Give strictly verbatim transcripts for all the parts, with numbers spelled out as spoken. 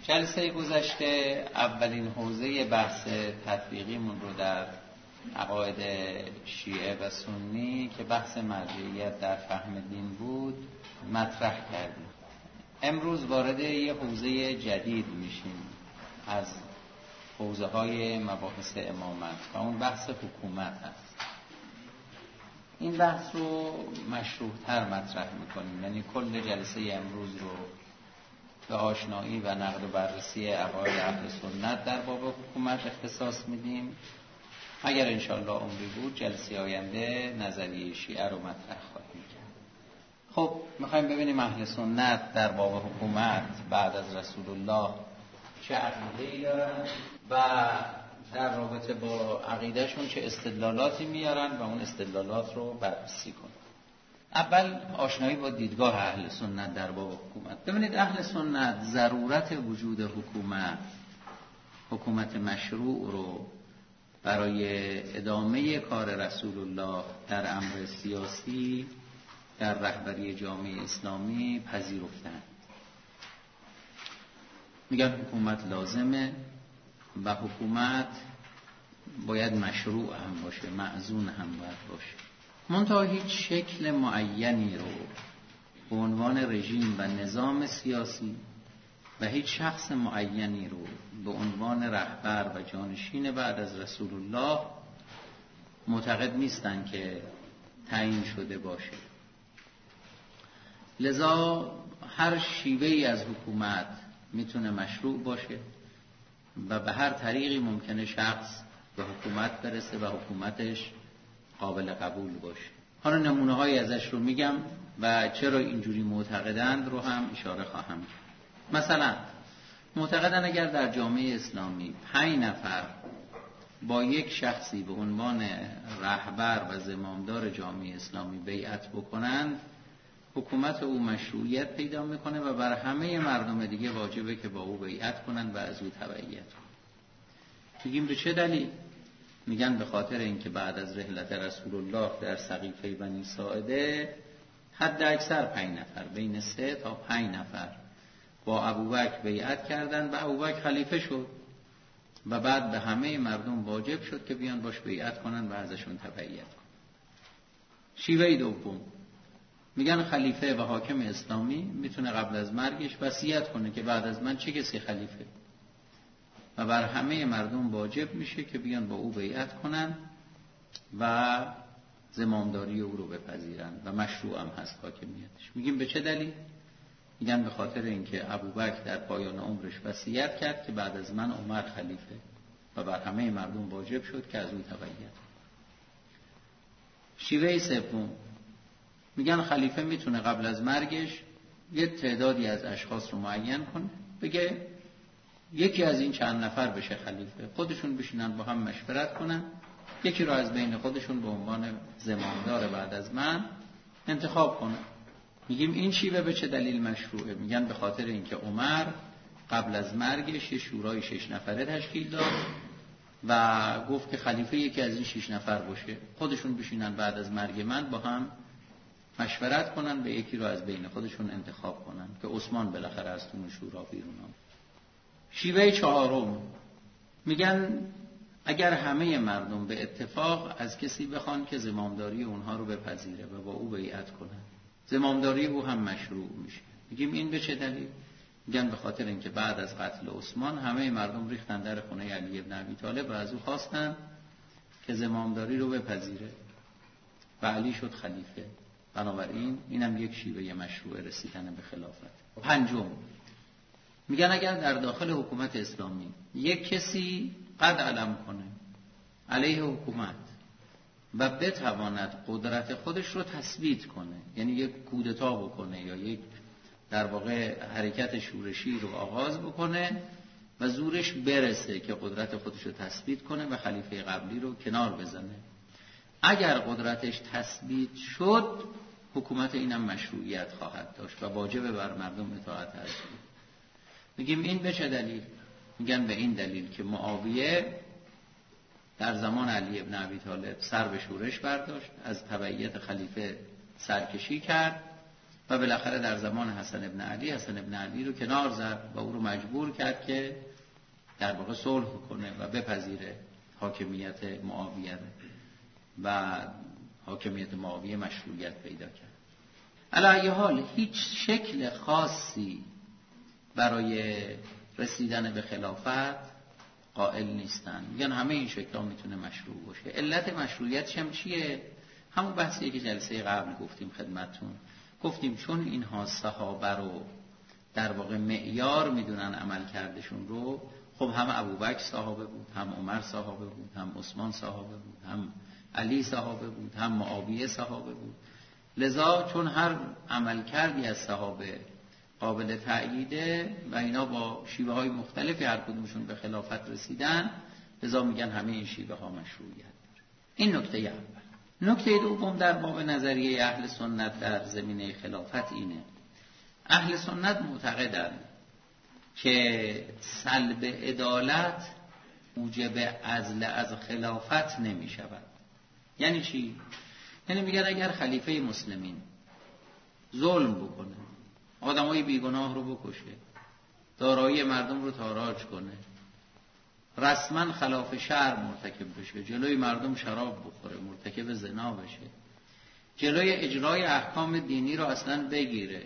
جلسه گذشته اولین حوزه بحث تطبیقیمون رو در عقاید شیعه و سنی که بحث مرجعیت در فهم دین بود مطرح کردیم. امروز وارد یه حوزه جدید میشیم از حوزه های مباحث امامت و اون بحث حکومت هست. این بحث رو مشروح‌تر مطرح میکنیم، یعنی کل جلسه امروز رو به آشنایی و نقد و بررسی عقاید اهل سنت در باب حکومت اختصاص میدیم. اگر انشاءالله عمری بود جلسه آینده نظریه شیعه رو مطرح خواهیم کرد. خب میخوایم ببینیم اهل سنت در باب حکومت بعد از رسول الله چه عقیده‌ای دارن و در رابطه با عقیدهشون چه استدلالاتی میارن و اون استدلالات رو بررسی کنیم. اول آشنایی با دیدگاه اهل سنت در باب حکومت. ببینید اهل سنت ضرورت وجود حکومت حکومت مشروع رو برای ادامه کار رسول الله در امر سیاسی در رهبری جامعه اسلامی پذیرفتند. میگن حکومت لازمه و حکومت باید مشروع هم باشه، معزون هم باید باشه. منتها هیچ شکل معینی رو به عنوان رژیم و نظام سیاسی و هیچ شخص معینی رو به عنوان رهبر و جانشین بعد از رسول الله معتقد نیستن که تعیین شده باشه. لذا هر شیوهی از حکومت میتونه مشروع باشه و به هر طریقی ممکنه شخص به حکومت برسه و حکومتش قابل قبول باشه. حالا نمونه های ازش رو میگم و چرا اینجوری معتقدند رو هم اشاره خواهم کرد. مثلا معتقدن اگر در جامعه اسلامی پنج نفر با یک شخصی به عنوان رهبر و زمامدار جامعه اسلامی بیعت بکنند، حکومت او مشروعیت پیدا میکنه و بر همه مردم دیگه واجبه که با او بیعت کنند و از او تبعیت کنند. میگیم به چه دلیل؟ میگن به خاطر اینکه بعد از رحلت رسول الله در سقیفه بنی ساعده حد اکثر پنج نفر بین سه تا پنج نفر با ابوبکر بیعت کردند و ابوبکر خلیفه شد و بعد به همه مردم واجب شد که بیان باش بیعت کنن و ازشون تبعیت کنن. شیوه دوم میگن خلیفه و حاکم اسلامی میتونه قبل از مرگش وصیت کنه که بعد از من چه کسی خلیفه و بر همه مردم واجب میشه که بیان با او بیعت کنن و زمامداری او رو بپذیرن و مشروع هم هست حاکمیتش. میگیم به چه دلیل؟ میگن به خاطر اینکه ابوبکر در پایان عمرش وصیت کرد که بعد از من عمر خلیفه و بر همه مردم واجب شد که از او تبعیت. شیوه سوم میگن خلیفه میتونه قبل از مرگش یه تعدادی از اشخاص رو معین کنه، بگه یکی از این چند نفر بشه خلیفه، خودشون بشینن با هم مشورت کنن، یکی رو از بین خودشون به عنوان زمامدار بعد از من انتخاب کنن. میگیم این شیوه به چه دلیل مشروعه؟ میگن به خاطر اینکه عمر قبل از مرگش یه شورای شش نفره تشکیل داد و گفت که خلیفه یکی از این شش نفر باشه، خودشون بشینن بعد از مرگ من با هم مشورت کنن به یکی رو از بین خودشون انتخاب کنن که عثمان بالاخره از اون شورا بیرون آمد. شیوه چهارم میگن اگر همه مردم به اتفاق از کسی بخوان که زمامداری اونها رو بپذیره و با او بیعت کنن، زمامداری او هم مشروع میشه. میگیم این به چه دلیل؟ میگن به خاطر اینکه بعد از قتل عثمان همه مردم ریختن در خونه علی ابن ابی طالب و از او خواستن که زمامداری رو بپذیره و علی شد خلیفه. بنابراین اینم یک شیوه مشروع رسیدن به خلافت. پنجم میگن اگر در داخل حکومت اسلامی یک کسی قد علم کنه علیه حکومت و بتواند قدرت خودش رو تثبیت کنه، یعنی یک کودتا بکنه یا یک در واقع حرکت شورشی رو آغاز بکنه و زورش برسه که قدرت خودش رو تثبیت کنه و خلیفه قبلی رو کنار بزنه، اگر قدرتش تثبیت شد حکومت اینم مشروعیت خواهد داشت و واجب بر مردم اطاعت هست. میگیم این به چه دلیل؟ میگن به این دلیل که معاویه در زمان علی ابن ابی طالب سر به شورش برداشت، از تبعیت خلیفه سرکشی کرد و بالاخره در زمان حسن ابن علی حسن ابن علی رو کنار زد و او رو مجبور کرد که در واقع صلح کنه و بپذیره حاکمیت معاویه و حاکمیت معاویه مشروعیت پیدا کرد. علی ای حال هیچ شکل خاصی برای رسیدن به خلافت قائل نیستن، میگن همه این شکل‌ها میتونه مشروع باشه. علت مشروعیتش هم چیه؟ همون بحثیه که جلسه قبل گفتیم خدمتتون، گفتیم چون اینها صحابه رو در واقع معیار میدونن عمل کردشون رو، خب هم ابوبکر صحابه بود، هم عمر صحابه بود، هم عثمان صحابه بود، هم علی صحابه بود، هم معاویه صحابه بود. لذا چون هر عمل کردی از صحابه قابل تأییده و اینا با شیوه های مختلفی هر کدومشون به خلافت رسیدن، لذا میگن همه این شیوه ها مشروعیت داره. این نکته اول. نکته دوم در باب نظریه اهل سنت در زمینه خلافت اینه: اهل سنت معتقدند که سلب عدالت موجب عزل از خلافت نمی شود. یعنی چی؟ یعنی میگن اگر خلیفه مسلمین ظلم بکنه، آدمای بیگناه رو بکشه، دارایی مردم رو تاراج کنه، رسما خلاف شرع مرتکب بشه، جلوی مردم شراب بخوره، مرتکب زنا بشه، جلوی اجرای احکام دینی رو اصلا بگیره،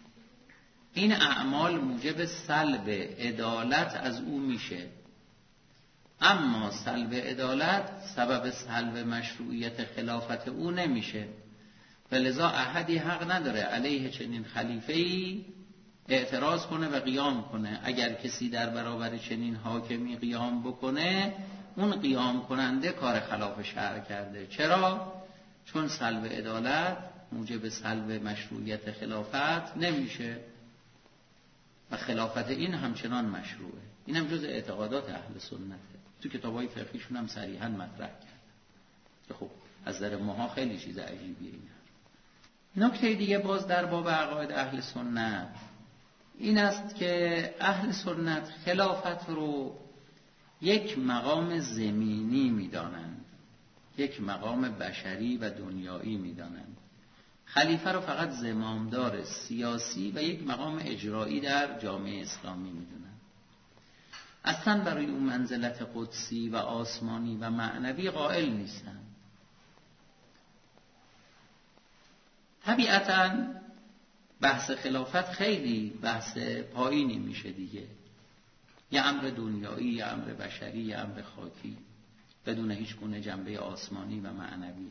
این اعمال موجب سلب عدالت از او میشه. اما سلب عدالت سبب سلب مشروعیت خلافت او نمیشه، ولذا احدی حق نداره علیه چنین خلیفه‌ای اعتراض کنه و قیام کنه. اگر کسی در برابر چنین حاکمی قیام بکنه، اون قیام کننده کار خلاف شرع کرده. چرا؟ چون سلب عدالت موجب سلب مشروعیت خلافت نمیشه و خلافت این همچنان مشروعه. این هم جز اعتقادات اهل سنته، تو کتابای فقهیشون هم صریحا مطرح کرده. خب از نظر ماها خیلی چیز عجیبیه این. نکته دیگه باز در باب عقاید اهل سنت این است که اهل سنت خلافت رو یک مقام زمینی میدانند، یک مقام بشری و دنیایی میدانند. خلیفه رو فقط زمامدار سیاسی و یک مقام اجرایی در جامعه اسلامی میدونند. اصلا برای اون منزلت قدسی و آسمانی و معنوی قائل نیستند. طبیعتاً بحث خلافت خیلی بحث پایینی میشه دیگه، یه امر دنیایی، یه امر بشری، یه امر خاکی، بدون هیچ گونه جنبه آسمانی و معنوی.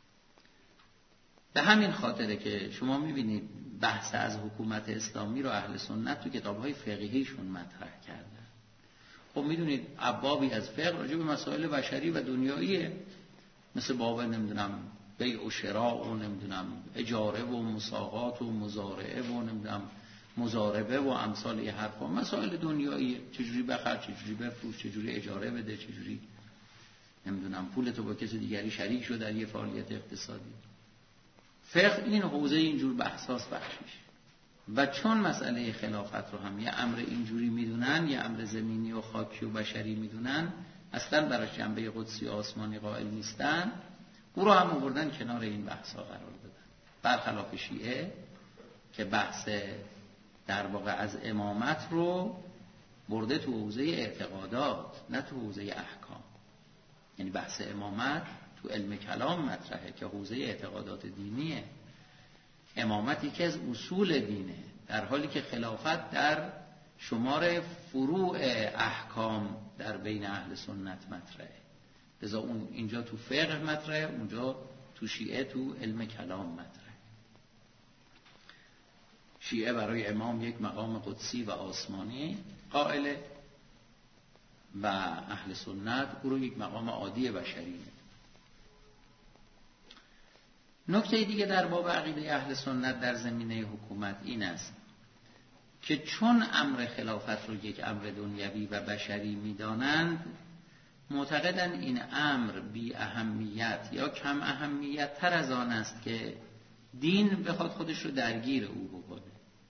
به همین خاطره که شما میبینید بحث از حکومت اسلامی رو اهل سنت تو کتابهای فقهیشون مطرح کردن. خب میدونید ابوابی از فقه راجع به مسائل بشری و دنیاییه، مثل باب نمیدونم بیع و شراء و نمیدونم اجاره و مساقات و مزارعه و نمیدونم مزاربه و امثال یه حرفا، مسائل دنیایی، چجوری بخر، چجوری بفروش، چجوری اجاره بده، چجوری نمیدونم پولتو با کسی دیگری شریک شو در یه فعالیت اقتصادی. فقه این حوزه اینجور بحثاس بخشش. و چون مسئله خلافت رو هم یه امر اینجوری میدونن، یه امر زمینی و خاکی و بشری میدونن، اصلا براش جنبه قدسی و آسمانی قائل نیستن، او رو هم آوردن کنار این بحثا قرار دادن. برخلاف شیعه که بحث در واقع از امامت رو برده تو حوزه اعتقادات، نه تو حوزه احکام. یعنی بحث امامت تو علم کلام مطرحه که حوزه اعتقادات دینیه. امامت یکی از اصول دینه، در حالی که خلافت در شمار فروع احکام در بین اهل سنت مطرحه. لذا اون اینجا تو فقه مطرحه، اونجا تو شیعه تو علم کلام مطرحه. شیعه برای امام یک مقام قدسی و آسمانی قائله و اهل سنت او رو یک مقام عادی بشری. نکته دیگه در باب عقیده اهل سنت در زمینه حکومت این است که چون امر خلافت رو یک امر دنیوی و بشری می‌دانند، معتقدن این امر بی اهمیت یا کم اهمیت تر از آن است که دین بخواد خودش رو درگیر او بکنه.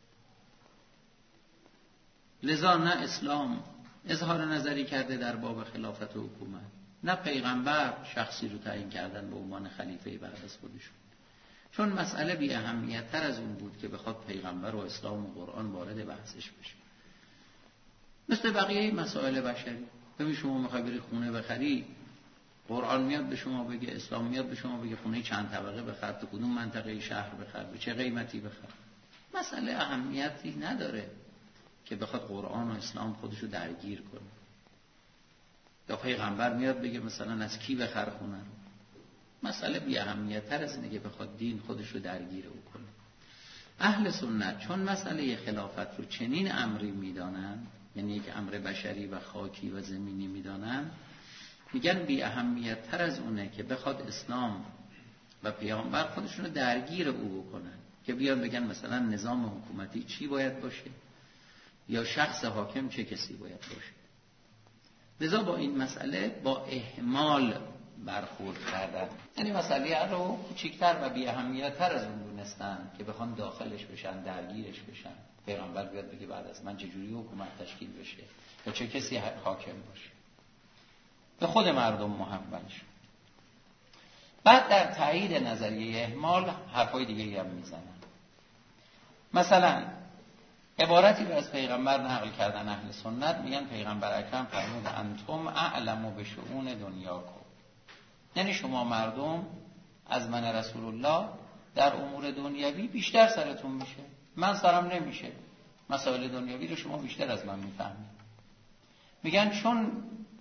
لذا نه اسلام اظهار نظری کرده در باب خلافت و حکومت، نه پیغمبر شخصی رو تعیین کردن به عنوان خلیفه بعد از خودشون. چون مسئله بی اهمیت تر از اون بود که بخواد پیغمبر و اسلام و قرآن وارد بحثش بشه. مثل بقیه مسائل بشری. ببین شما میخوای بری خونه بخری، قرآن میاد به شما بگه، اسلام میاد به شما بگه خونه چند طبقه بخر، تو کدوم منطقه شهر بخر، به چه قیمتی بخر. مسئله اهمیتی نداره که بخواد قرآن و اسلام خودشو درگیر کنه. یا پیغمبر میاد بگه مثلا از کی بخر خونه رو. مسئله بی اهمیت تر از اینه که بخواد دین خودشو درگیر او کنه. اهل سنت چون مسئله خلافت رو چنین امری میدانن، یعنی یک امر بشری و خاکی و زمینی میدانن، میگن بی اهمیت تر از اونه که بخواد اسلام و پیامبر خودشون رو درگیر او بکنن، که بیان بگن مثلا نظام حکومتی چی باید باشه یا شخص حاکم چه کسی باید باشه. لذا با این مسئله با اهمال برخورد کردن، یعنی مسئله رو کوچکتر و بی اهمیت تر از اون دونستن که بخوان داخلش بشن، درگیرش بشن. پیغمبر بیاد بگه بعد از من چجوری حکومت تشکیل بشه یا چه کسی حاکم باشه. به خود مردم محول شد. بعد در تایید نظریه اهمال حرفای دیگه هم میزنن. مثلا عبارتی رو از پیغمبر نقل کردن اهل سنت، میگن پیغمبر اکرم فرمود انتم اعلم به شؤون دنیاکم، یعنی شما مردم از من رسول الله در امور دنیوی بیشتر سرتون میشه، من سرم نمیشه. مسائل دنیوی رو شما بیشتر از من میفهمید. میگن چون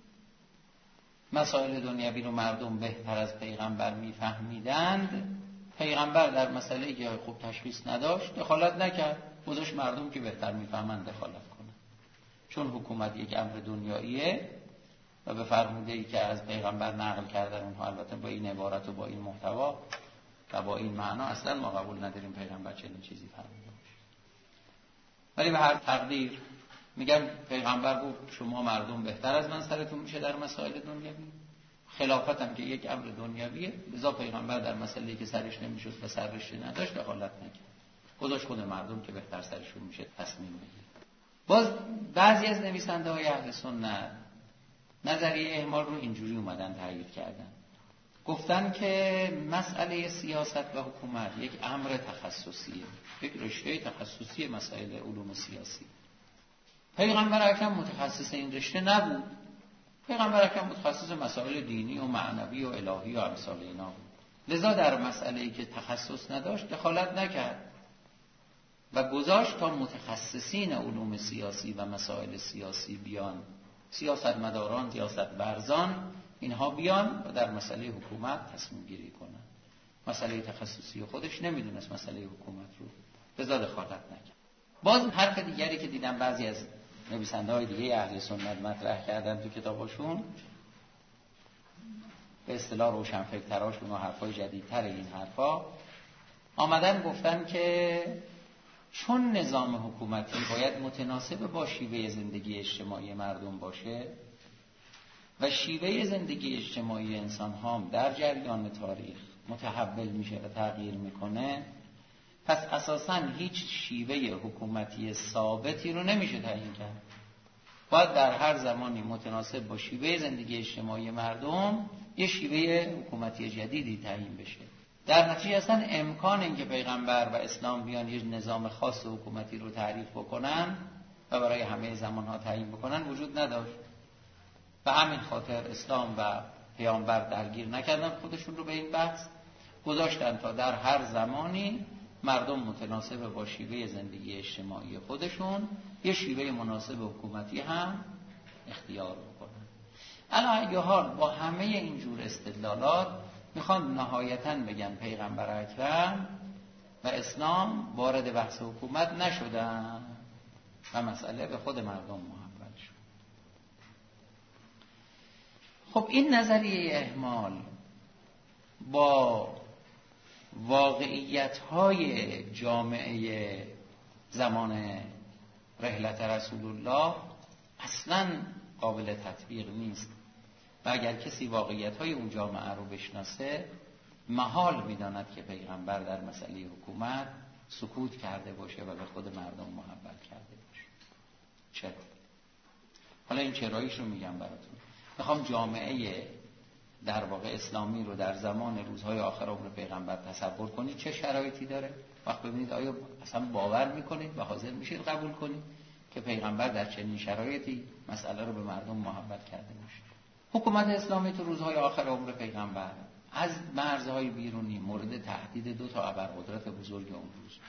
مسائل دنیوی رو مردم بهتر از پیغمبر میفهمیدند، پیغمبر در مسئله که خوب تشخیص نداشت دخالت نکرد، گذاشت مردم که بهتر میفهمند دخالت کنند. چون حکومت یک امر دنیاییه و به فرموده‌ای که از پیغمبر نقل کردن اونها، البته با این عبارت و با این محتوا و با این معنا اصلا ما قبول نداریم پیغمبر چنین چیزی فرموده باشه. ولی به هر تقدیر میگن پیغمبر گفت شما مردم بهتر از من سرتون میشه در مسائل دنیوی. خلافت هم که یک امر دنیویه، لذا پیغمبر در مسئله‌ای که سرش نمیشد و سرش نداشت دخالت نکرد، گذاشت خود مردم که بهتر سرشون میشه تصمیم بگیرن. باز بعضی از نویسنده های اهل سنت نظریه اهمال رو اینجوری اومدن تایید کردن، گفتن که مسئله سیاست و حکومت یک امر تخصصیه، یک رشته تخصصی مسائل علوم سیاسی. پیغمبر اکرم متخصص این رشته نبود. پیغمبر اکرم متخصص مسائل دینی و معنوی و الهی و امثال اینا بود. لذا در مسئله‌ای که تخصص نداشت دخالت نکرد و گذاشت تا متخصصین علوم سیاسی و مسائل سیاسی بیان، سیاستمداران، سیاست ورزان، اینها بیان و در مسئله حکومت تصمیم گیری کنن. مسئله تخصصی خودش نمیدونست مسئله حکومت رو، لذا دخالت نکرد. باز حرف دیگری که دیدم بعضی از نویسنده‌های دیگه اهل سنت مطرح کردن تو کتاباشون، به اصطلاح روشنفکرتراشون و حرفای جدیدتر این حرفا، آمدن گفتن که چون نظام حکومتی باید متناسب با شیوه زندگی اجتماعی مردم باشه و شیوه زندگی اجتماعی انسان ها در جریان تاریخ متحول میشه و تغییر میکنه، پس اساساً هیچ شیوه حکومتی ثابتی رو نمیشه تعیین کرد. باید در هر زمانی متناسب با شیوه زندگی اجتماعی مردم یه شیوه حکومتی جدیدی تعیین بشه. در نتیجه اصلا امکان اینکه پیغمبر و اسلام بیان یه نظام خاص حکومتی رو تعریف بکنن و برای همه زمانها تعیین بکنن وجود نداشت. به همین خاطر اسلام و پیامبر درگیر نکردن خودشون رو به این بحث، گذاشتن تا در هر زمانی مردم متناسب با شیوه زندگی اجتماعی خودشون یه شیوه مناسب حکومتی هم اختیار بکنن. علی ای حال با همه اینجور استدلالات میخوان نهایتاً بگن پیغمبر اکرم و اسلام وارد بحث حکومت نشدن و مسئله به خود مردم محول شد. خب این نظریه اهمال با واقعیت‌های جامعه زمان رحلت رسول الله اصلاً قابل تطبیق نیست و اگر کسی واقعیت‌های اون جامعه رو بشناسه محال می‌داند که پیغمبر در مسئله حکومت سکوت کرده باشه و به خود مردم محول کرده باشه. چرا؟ حالا این چراییش رو میگم براتون. میخوام جامعه در واقع اسلامی رو در زمان روزهای آخر عمر پیغمبر تصور کنید چه شرایطی داره. وقت ببینید آیا اصلا باور میکنید و حاضر میشید قبول کنید که پیغمبر در چنین شرایطی مسئله رو به مردم محول کرده باشه. حکومت اسلامی تو روزهای آخر عمر پیغمبر از مرزهای بیرونی مورد تهدید دو تا ابرقدرت بزرگ اون روز،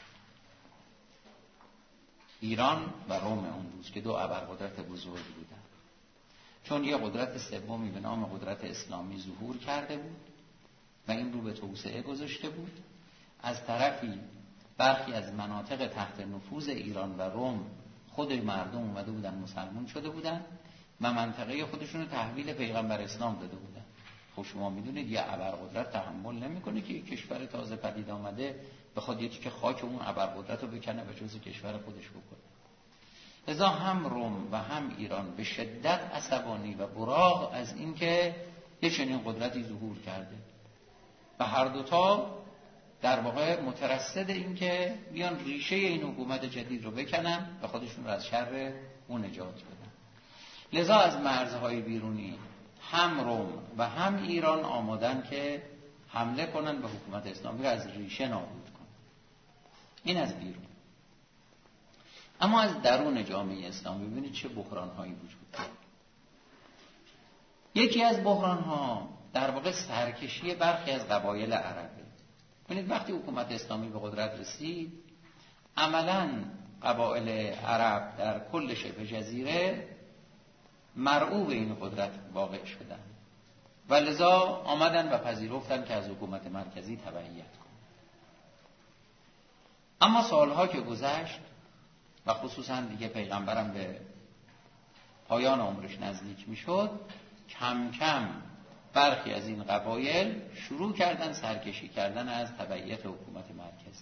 ایران و روم اون روز که دو ابرقدرت بزرگ بودن. چون یه قدرت سومی به نام قدرت اسلامی ظهور کرده بود و این رو به توسعه گذاشته بود. از طرفی برخی از مناطق تحت نفوذ ایران و روم خود مردم اومده بودن مسلمان شده بودن و منطقه خودشون رو تحویل پیغمبر اسلام داده بودن. خب شما میدونید یه ابرقدرت تحمل نمیکنه که یک کشور تازه پدید آمده بخواد یه تیکه خاک اون ابرقدرت رو بکنه به جز کشور خودش بکنه. لذا هم روم و هم ایران به شدت عصبانی و براق از اینکه یه چنین قدرتی ظهور کرده و هر دوتا در واقع مترصد این که بیان ریشه این حکومت جدید رو بکنن و خودشون رو از شر اون نجات بدن. لذا از مرزهای بیرونی هم روم و هم ایران آمادن که حمله کنن به حکومت اسلامی رو از ریشه نابود کنن. این از بیرون. اما از درون جامعه اسلامی ببینید چه بحران‌هایی وجود داره. یکی از بحران‌ها در واقع سرکشی برخی از قبایل عربه. ببینید وقتی حکومت اسلامی به قدرت رسید، عملاً قبایل عرب در کل شبه جزیره مرعوب این قدرت واقع شدن و لذا آمدن و پذیرفتن که از حکومت مرکزی تبعیت کنن. اما سالها که گذشت و خصوصا دیگه پیغمبرم به پایان عمرش نزدیک میشد، کم کم برخی از این قبایل شروع کردن سرکشی کردن از تبعیت حکومت مرکزی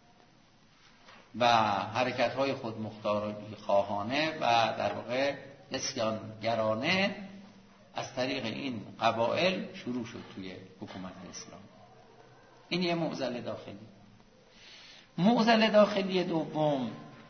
و حرکت‌های خودمختاری خواهانه و در واقع اسیانگرانه از طریق این قبایل شروع شد توی حکومت اسلام. این یه معضل داخلی. معضل داخلی دوم،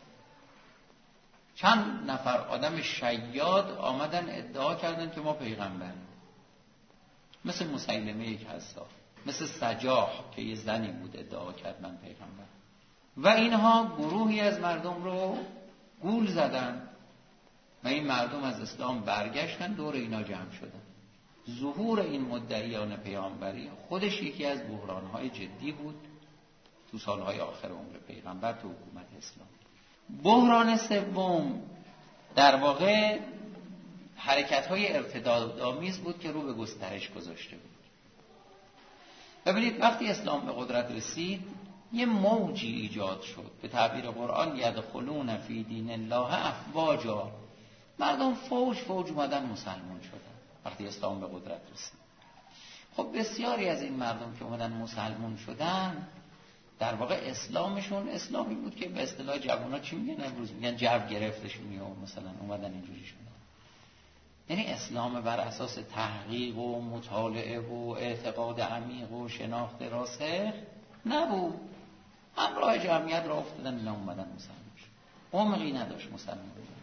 چند نفر آدم شیاد آمدن ادعا کردن که ما پیغمبریم، مثل مسیلمه کذاب، مثل سجاح که یه زنی بود ادعا کرد من پیغمبر، و اینها گروهی از مردم رو گول زدن و این مردم از اسلام برگشتن، دور اینا جمع شدن. ظهور این مدعیان پیامبری خودش یکی از بحران‌های جدی بود تو سالهای آخر عمر پیغمبر تو حکومت اسلام. بحران سوم در واقع حرکت‌های ارتدادآمیز بود که رو به گسترش گذاشته بود. ببینید وقتی اسلام به قدرت رسید یه موجی ایجاد شد، به تعبیر قرآن یدخلون فی دین الله افواجا، مردم فوج فوج اومدن مسلمان شدن وقتی اسلام به قدرت رسید. خب بسیاری از این مردم که اومدن مسلمان شدن در واقع اسلامشون اسلامی بود که به اصطلاح جوونا چی میگن امروز، میگن جو گرفتشون یا مثلا اومدن اینجوری شدن. یعنی اسلام بر اساس تحقیق و مطالعه و اعتقاد عمیق و شناخت راسخ نبود، همراه جمعیت را افتادن اینا اومدن مسلمان شد، عمقی نداشت مسلمان بودن.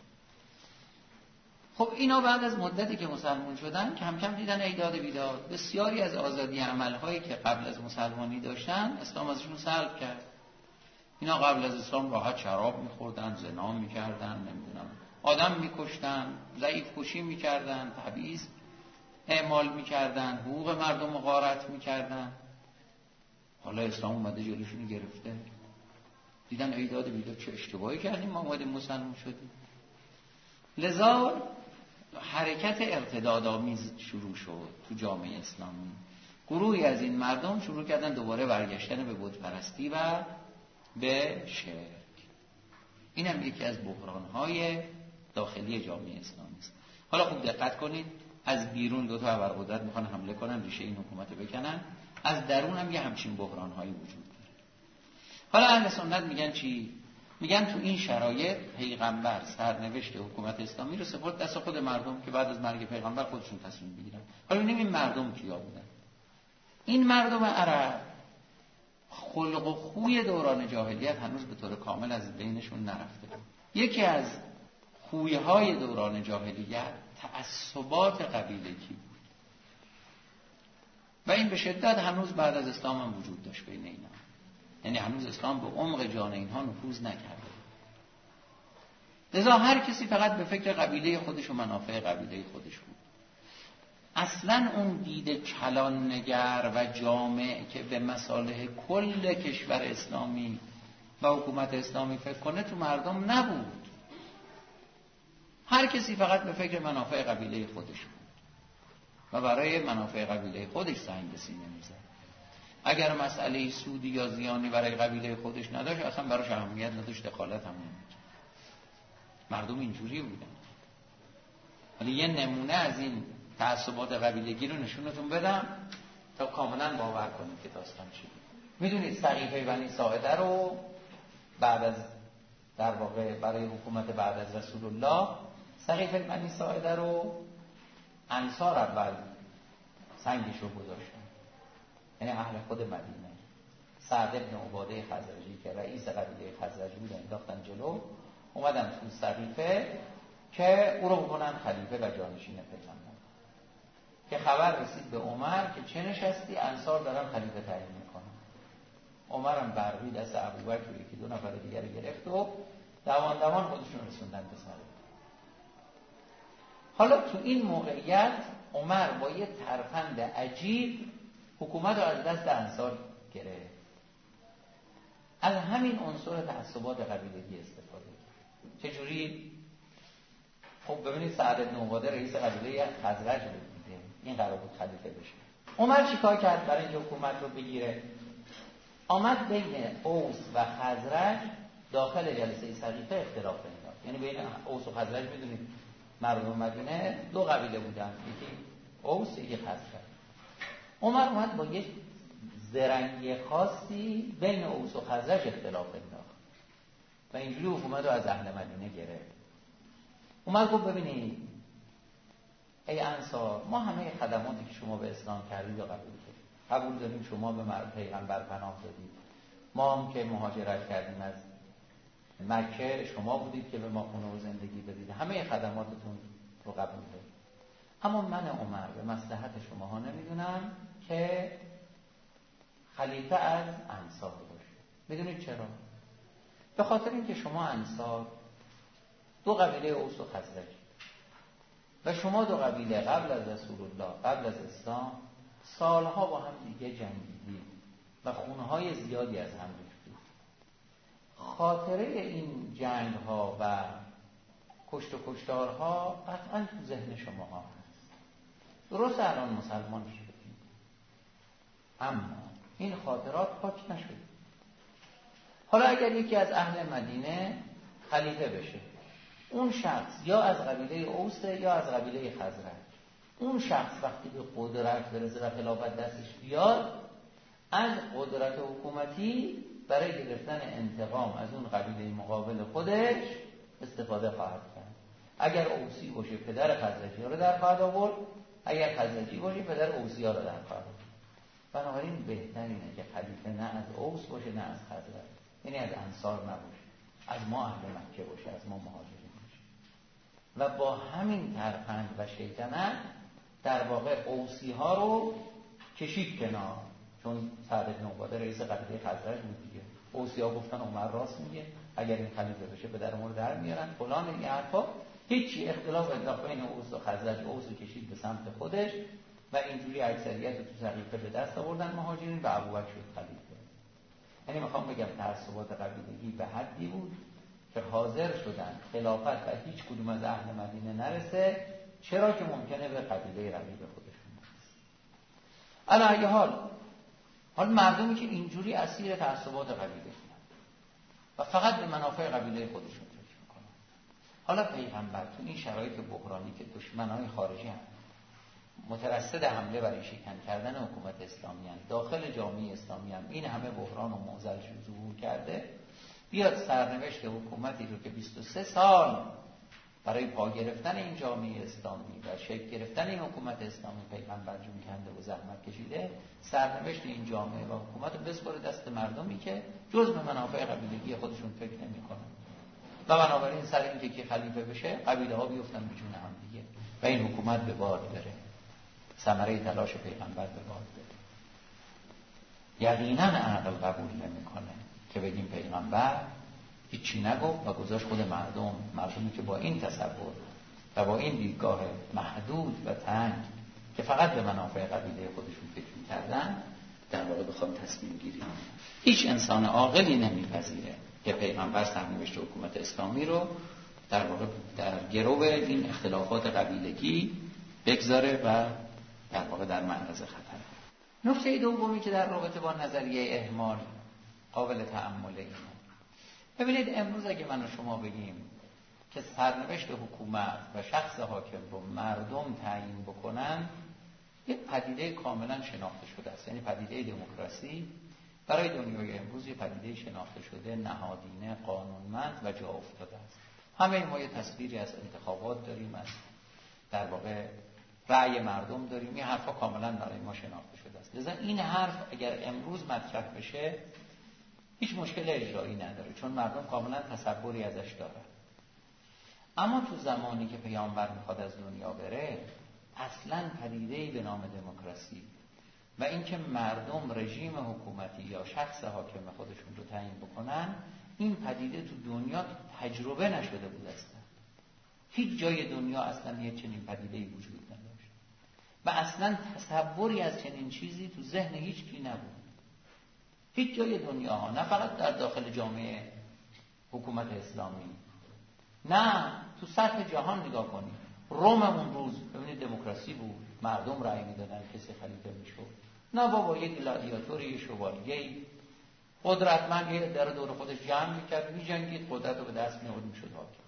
خب اینا بعد از مدتی که مسلمان شدن کم کم دیدن ایداد بیداد، بسیاری از آزادی عملهایی که قبل از مسلمانی داشتن اسلام ازشون سلب کرد. اینا قبل از اسلام راحت شراب میخوردن، زنا میکردن، نمیدونم آدم میکشتن، ضعیف کشی میکردن، تبعیض اعمال میکردن، حقوق مردم رو غارت میکردن. حالا اسلام اومده جلوشونو گرفته، دیدن ایداد بیداد، چه اشتباهی کردیم ما اومدیم مسلمان شدیم. لذا حرکت ارتدادآمیز شروع شد تو جامعه اسلامی. گروهی از این مردم شروع کردن دوباره برگشتن به بت پرستی و به شرک. این هم یکی از بحران‌های داخلی جامعه اسلامی است. حالا خوب دقت کنید، از بیرون دو تا ابرقدرت میخوان حمله کنن، ریشه این حکومت رو بکنن، از درون هم یه همچین بحران‌هایی وجود داره. حالا اهل سنت میگن چی؟ میگن تو این شرایط پیغمبر سرنوشت حکومت اسلامی رو سپرد دست خود مردم که بعد از مرگ پیغمبر خودشون تصمیم بگیرن. حالا ببینیم این مردم کیا بودن. این مردم عرب خلق و خوی دوران جاهلیت هنوز به طور کامل از بینشون نرفته بود. یکی از خویهای دوران جاهلیت تعصبات قبیلگی بود. و این به شدت هنوز بعد از اسلام هم وجود داشت بین اینا. یعنی هنوز اسلام به عمق جان اینها نفوذ نکرده. لذا هر کسی فقط به فکر قبیله خودش و منافع قبیله خودش بود. اصلا اون دید کلان نگر و جامع که به مصالح کل کشور اسلامی و حکومت اسلامی فکر کنه تو مردم نبود. هر کسی فقط به فکر منافع قبیله خودش بود و برای منافع قبیله خودش سنگ به سینه می‌زد. اگر مسئله سودی یا زیانی برای قبیله خودش نداشت، اصلا براش اهمیت نداشت، دخالت هم نمی‌کرد. مردم اینجوری بودن. ولی یه نمونه از این تعصبات قبیلگی رو نشونتون بدم تا کاملا باور کنید که داستان چیه. میدونید سقیفه بنی ساعده رو بعد از در واقع برای حکومت بعد از رسول الله، سقیفه بنی ساعده رو انصار اول سنگش رو گذاشتن، یعنی اهل خود مدینه. سعد بن عباده خزرجی که رئیس قبیله خزرج بود انداختن جلو، اومدن تو سقیفه که او رو بکنن خلیفه و جانشین پیغمبر. که خبر رسید به عمر که چه نشستی؟ انصار دارن خلیفه تعیین میکنن. عمر هم برقی دست ابوبکر و یکی دو نفر دیگر گرفت و دوان دوان خودشون رسوندن به سقیفه. حالا تو این موقعیت عمر با یه ترفند عجیب حکومت رو از دست انصار گرفت. از همین عنصر تعصبات قبیلگی استفاده کرد. چجوری؟ خب ببینید سعد بن عباده رئیس قبیله خزرج بود. این قرار بود خلیفه بشه. عمر چیکار کرد برای اینکه حکومت رو بگیره؟ آمد بین اوس و خزرج داخل جلسه سقیفه اختلاف انداخت. یعنی بین اوس و خزرج میدونید مردم مدینه دو قبیله بودن، یکی اوس یکی خزرج. عمر اومد با یک زرنگی خاصی بین اوس و خزرج اختلاف انداخت و اینجوری حکومت رو از اهل مدینه گرفت. اومد گفت ببینید ای انصار، ما همه خدماتی که شما به اسلام کردید و قبول کردید، قبول داریم شما به مرد پیغمبر پناه دادید، ما هم که مهاجرت کردیم از مکه شما بودید که به ما خونه و زندگی دادید، همه خدماتتون رو قبول داریم. اما من عمر به مصلحت شماها نمیدونم که خلیفه از انصار باشه. میدونید چرا؟ به خاطر اینکه شما انصار دو قبیله اوس و خزرج و شما دو قبیله قبل از رسول الله، قبل از اسلام سالها با هم دیگه جنگیدید و خونهای زیادی از هم ریختید. خاطره این جنگ ها و کشت و کشتارها قطعا تو ذهن شما ها هست. درست الان مسلمان شدید، اما این خاطرات پاک نشد. حالا اگر یکی از اهل مدینه خلیفه بشه، اون شخص یا از قبیله اوسه یا از قبیله خزرج، اون شخص وقتی به قدرت برسه و خلافت دستش بیاد، از قدرت حکومتی برای گرفتن انتقام از اون قبیله مقابل خودش استفاده خواهد کرد. اگر اوسی باشه پدر خزرجی ها رو در خواهد آورد، اگر خزرجی باشه پدر اوسی ها رو در خواهد آورد. بنابراین بهترینه که خلیفه نه از اوس باشه نه از خزرج، یعنی از انصار نباشه، از ما اهل مکه باشه، از ما مهاجرین باشه. و با همین ترفند و شیطنت در واقع اوسی ها رو کشید کنار، چون سعد بن عباده رئیس قبیله خزرج بود دیگه. اوسی ها گفتن عمر راست میگه، اگر این خلیفه بشه پدرمون رو در میارن فلان این حرفا. هیچی اختلاف انداخت بین اوس و خزرج، اوس رو کشید به سمت خودش و اینجوری اکثریت رو تو سقیفه به دست آوردن مهاجرین و ابوبکر شد خلیفه. یعنی میخوام بگم تعصبات قبیلگی به حدی بود که حاضر شدن خلافت و هیچ کدوم از اهل مدینه نرسه، چرا که ممکنه به قبیله رقیب خودشون برسه. علی ای حال حال مردمی که اینجوری اسیر تعصبات قبیلگی و فقط به منافع قبیله خودشون فکر میکنن. حالا پیغمبر تو این شرایط بحرانی که دشمنان خارجی هم مترصد حمله برای شکن کردن حکومت اسلامی هم داخل جامعه اسلامی هم این همه بحران و معضلش ظهور کرده، بیاد سرنوشت حکومتی رو که بیست و سه سال برای پا گرفتن این جامعه اسلامی و شکل گرفتن این حکومت اسلامی پیغمبر جون کنده و زحمت کشیده، سرنوشت این جامعه و حکومت رو بسپاره دست مردمی که جز به منافع قبیلگی خودشون فکر نمی‌کنن. و بنابراین سر این که کی خلیفه بشه قبیله ها بیفتن به جون هم دیگه و این حکومت به باد بره. ثمره تلاش پیغمبر به باد بده. یقینا عقل قبول نمیکنه که بگیم پیغمبر هیچی نگفت و گذاشت خود مردم، مردمی که با این تصور و با این دیدگاه محدود و تنگ که فقط به منافع قبیله خودشون فکر می‌کردن در واقع بخوام تصمیم گیری. هیچ انسان عاقلی نمیپذیره که پیغمبر سرنوشت حکومت اسلامی رو در واقع در گرو این اختلافات قبیلگی بگذاره و در واقع در معرض خطر. نکته دومی که در رابطه با نظریه اهمال قابل تأمل اینه. ببینید امروز اگه من و شما بگیم که سرنوشت حکومت و شخص حاکم رو مردم تعیین بکنن، یک پدیده کاملا شناخته شده است. یعنی پدیده دموکراسی برای دنیای امروز یک پدیده شناخته شده، نهادینه، قانونمند و جا افتاده است. همه ما یه تصویری از انتخابات داریم، از در واقع رأی مردم داریم. این حرفا کاملا برای ما شناخته شده است. لذا این حرف اگر امروز مطرح بشه هیچ مشکل اجرایی نداره، چون مردم کاملا تصوری ازش دارن. اما تو زمانی که پیامبر میخواد از دنیا بره، اصلا پدیده‌ای به نام دموکراسی و اینکه مردم رژیم حکومتی یا شخص حاکم خودشون رو تعیین بکنن، این پدیده تو دنیا تجربه نشده بود اصلا. هیچ جای دنیا اصلا یه چنین پدیده‌ای وجود نداشت و اصلا تصوری از چنین چیزی تو ذهن هیچ کی نبود. هیچ جای دنیا ها، نه فقط در داخل جامعه حکومت اسلامی، نه تو سطح جهان نگاه کنید. روم اون روز ببینید دموکراسی بود، مردم رأی میدادن کسی خلیفه میشد. نه بابا، یک گلادیاتوری، شوالیه‌ای قدرتمند در دور خودش جمع میکرد، میجنگید، قدرت رو به دست میآورد، میشد حاکم.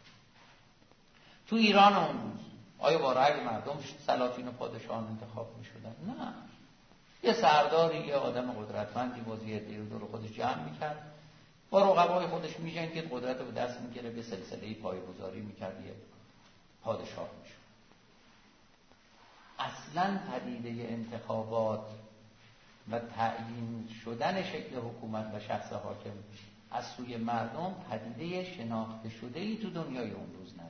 تو ایران اون روز آیا با رأی مردم سلاطین و پادشاهان انتخاب میشدن؟ نه. یه سرداری، یه آدم قدرتمندی بازی دور خودش جمع میکرد، با رقبای خودش میجنگید، قدرت رو به دست میگرفت، به سلسله پایه‌گذاری میکرد، یه پادشاه میشد. اصلا پدیده انتخابات و تعیین شدن شکل حکومت و شخص حاکم از سوی مردم پدیده شناخته شده ای تو دنیای اون روز نداره.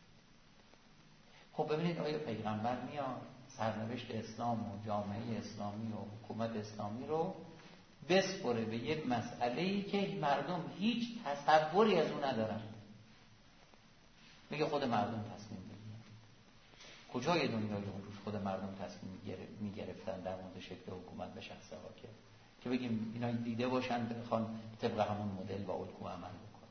خب ببینید آیا پیغمبر میاد سرنوشت اسلام و جامعه اسلامی و حکومت اسلامی رو بسپره به یک مسئله‌ای که مردم هیچ تصوری از اون ندارن، میگه خود مردم تصمیم بگیرن؟ کجای دنیای اون روز خود مردم تصمیم میگرفتن در مورد شکل حکومت و شخص حاکم که بگیم اینا دیده باشن بخوان طبق همون مدل و الگو عمل بکنن؟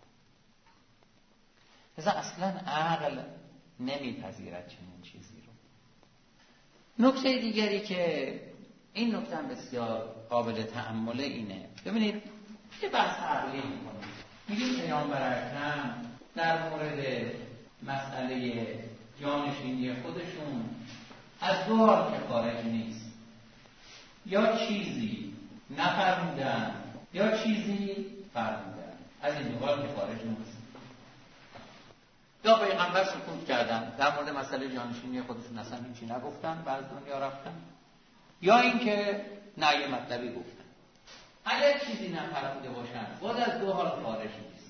لذا اصلا عقل نمیپذیرد چنین چیزی رو. نکته دیگری که این نکته بسیار قابل تأمل اینه، ببینید یه بحث عقلی میکنیم، میگیم پیامبر اکرم در مورد مسئله جانشینی خودشون از دو حال که خارج نیست، یا چیزی نفرمودن یا چیزی فرمودن، از این دو حال که خارج نیست. یا پیغمبر سکوت کردن در مورد مسئله جانشینی خودشون، اصلا هیچی نگفتن و از دنیا رفتن، یا اینکه نه یه مطلبی گفتن. اگر چیزی نفرموده باشن باز از دو حال خارج نیست،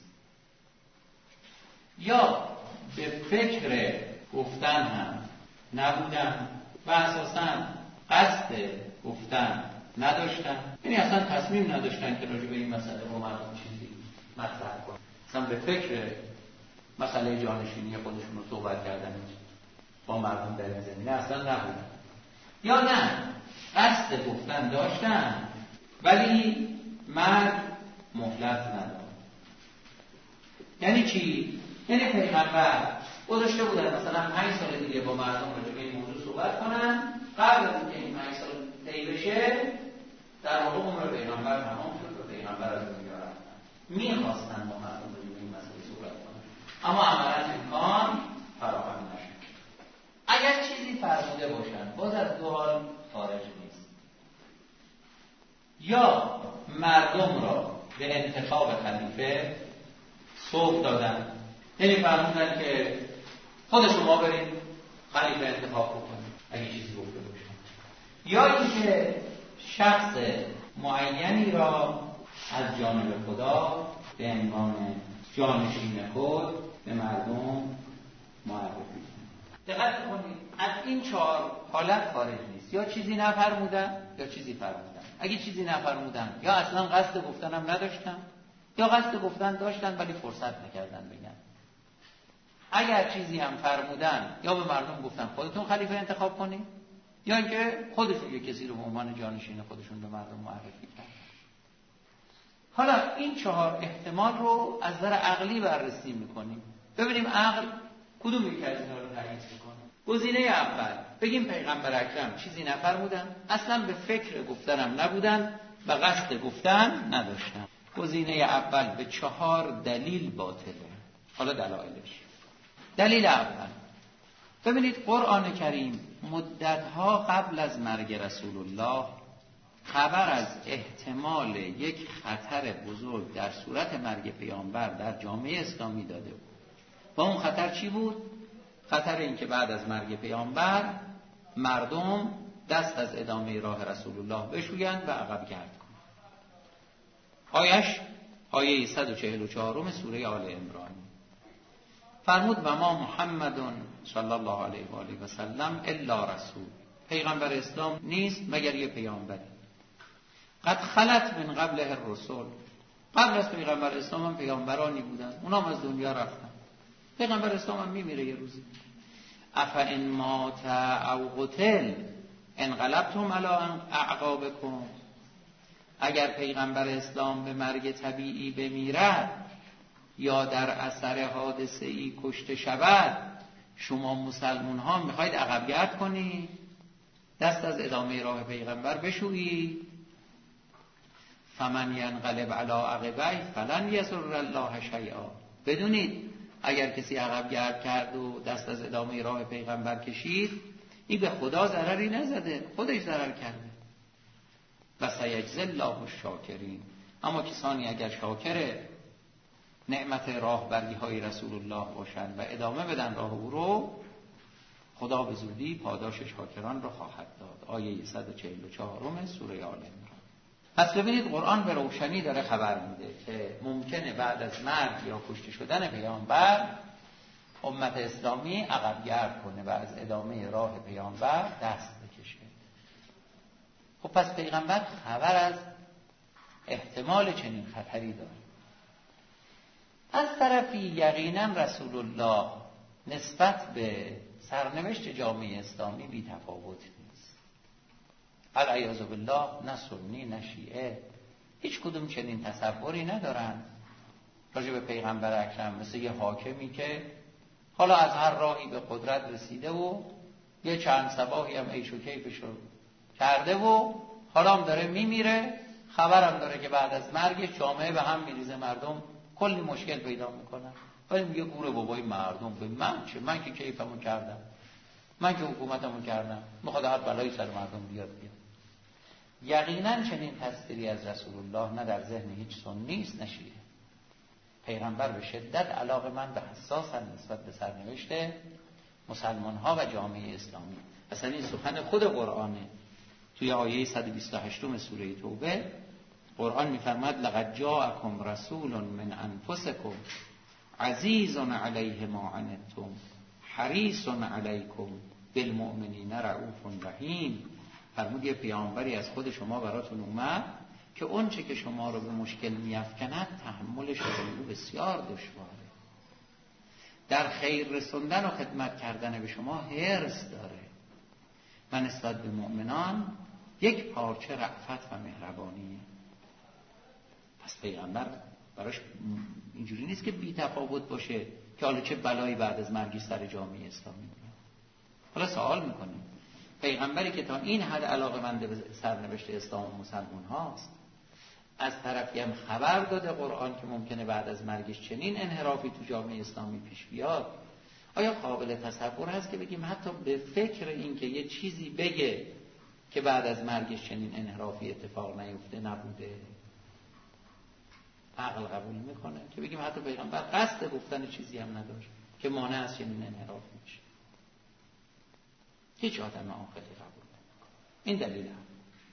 یا به فکر گفتن هم نبودن و اساساً قصد گفتن نداشتن، یعنی اصلا تصمیم نداشتن که راجع به این مسئله با مردم چیزی مطرح کنن، اصلا به فکر مسئله جانشینی خودشون رو صحبت کردن با مردم در این زمینه اصلا نبودن، یا نه قصد گفتن داشتن ولی مرگ مهلت نداد. یعنی چی؟ یعنی پیغمبر گذاشته بودن مثلا پنج سال دیگه با مردم راجع به این موضوع صحبت کنن، قبل از اینکه این پنج سال طی بشه در واقع عمر پیغمبر تمام شد و پیغمبر از دنیا رفتن. میخواستن با مردم راجع به این مسئله صحبت کنن اما عملاً امکان فراهم نشد. اگر چیزی فرموده باشن باز از دو حال خارج نیست، یا مردم را به انتخاب خلیفه سوق دادن، یعنی فرمودن که خود شما برید خلیفه انتخاب بکنید اگه چیزی گفته باشن، یا اینکه شخص معینی را از جانب خدا به عنوان جانشین خود به مردم معرفی کنید. دقت کنید از این چهار حالت خارج نیست. نیست، یا چیزی نفرمودن یا چیزی فرمودن. اگه چیزی نفرمودن یا اصلا قصد گفتنم نداشتن، یا قصد گفتن داشتن ولی فرصت نکردن بگن. اگر چیزی هم فرمودن یا به مردم گفتن خودتون خلیفه انتخاب کنید، یا اینکه خودشون یک کسی رو به عنوان جانشین خودشون به مردم معرفی کردن. حالا این چهار احتمال رو از نظر عقلی بررسی میکنیم، ببینیم عقل کدوم یک از اینا رو تایید میکنه. گزینه اول بگیم پیغمبر اکرم چیزی نفرمودن، اصلا به فکر گفتنم نبودن و قصد گفتن نداشتن. گزینه اول به چهار دلیل باطله. حالا دلایلش. دلیل اول، ببینید قرآن کریم مدتها قبل از مرگ رسول الله خبر از احتمال یک خطر بزرگ در صورت مرگ پیامبر در جامعه اسلامی داده بود. و اون خطر چی بود؟ خطر این که بعد از مرگ پیامبر مردم دست از ادامه راه رسول الله بشویند و عقب گرد کنند. آیش آیه صد و چهل و چهار سوره آل عمران فرمود و ما محمد صلی الله علیه و آله و سلم الا رسول، پیغمبر اسلام نیست مگر یه پیامبر. قد خلت من قبله الرسل، قبل از پیغمبر اسلام هم پیامبرانی بودن، اونا هم از دنیا رفتن. پیغمبر اسلام هم میمیره یه روزی. افا ان مات او قتل انقلبتم علی اعقابکم، اگر پیغمبر اسلام به مرگ طبیعی بمیرد یا در اثر حادثه ای کشته شود، شما مسلمان ها میخواید عقب گرد کنید، دست از ادامه راه پیغمبر بشویید. فمن ینقلب علی عقبیه فلن یضر الله شیئا، بدونید اگر کسی عقب گرد کرد و دست از ادامه راه پیغمبر کشید، این به خدا ضرری نزده، خودش ضرر کرده. و سیجزی الله الشاکرین، اما کسانی اگر شاکر نعمت راهبری های رسول الله باشند و ادامه بدن راه او رو، خدا به زودی پاداش شاکران رو خواهد داد. آیه صد و چهل و چهار سوره آل عمران. پس ببینید قرآن به روشنی داره خبر میده که ممکنه بعد از مرگ یا کشته شدن پیامبر امت اسلامی عقب گرد کنه و از ادامه راه پیامبر دست بکشه. خب پس پیغمبر خبر از احتمال چنین خطری داره. از طرفی یقینا رسول الله نسبت به سرنوشت جامعه اسلامی بی تفاوت نیست. العیاذ بالله نه سنی نه شیعه هیچ کدوم چنین تصوری ندارن راجع به پیغمبر اکرم، مثل یه حاکمی که حالا از هر راهی به قدرت رسیده و یه چند صباحی هم عیش و کیفش رو کرده و حالا هم داره میمیره، خبرم داره که بعد از مرگش جامعه به هم میریزه، مردم کلی مشکل پیدا میکنن، ولی میگه گوره بابای مردم، به من چه، من که کیفمو کردم، من که حکومتمو کردم، میخواد هر بلایی سر مردم بیاد بیاد. یقینا چنین تصویری از رسول الله نه در ذهن هیچ سنی است نه شیعه. پیغمبر به شدت علاقه‌مند و حساسن نسبت به سرنوشت مسلمان ها و جامعه اسلامی. مثلا این سخن خود قرآنه. توی آیه صد و بیست و هشت سوره توبه قرآن می‌فرماید لقد جاءکم رسول من انفسکم عزیز علیه ما عنتم حریص علیکم بالمؤمنین رؤوف رحیم. فرمود یه پیامبری از خود شما براتون اومد که اون چه که شما رو به مشکل می‌افکند تحملش برای او بسیار دشواره، در خیر رسوندن و خدمت کردن به شما حرص داره و نسبت به مؤمنان یک پارچه رأفت و مهربانیه. پس پیغمبر براش اینجوری نیست که بی تفاوت باشه که حالا چه بلایی بعد از مرگی سر جامعه اسلامی میاد. حالا سوال میکنیم پیغمبری که تا این حد علاقه‌مند به سرنوشت اسلام و مسلمان هاست، از طرفی هم خبر داده قرآن که ممکنه بعد از مرگش چنین انحرافی تو جامعه اسلامی پیش بیاد، آیا قابل تصور هست که بگیم حتی به فکر این که یه چیزی بگه که بعد از مرگش چنین انحرافی اتفاق نیفته نبوده؟ عقل قبول میکنه که بگیم حتی پیغمبر قصد گفتن چیزی هم نداشت که مانع از چنین انحرافی میشه؟ هیچ آدم عاقلی قبول نمیکنه. این دلیل هم.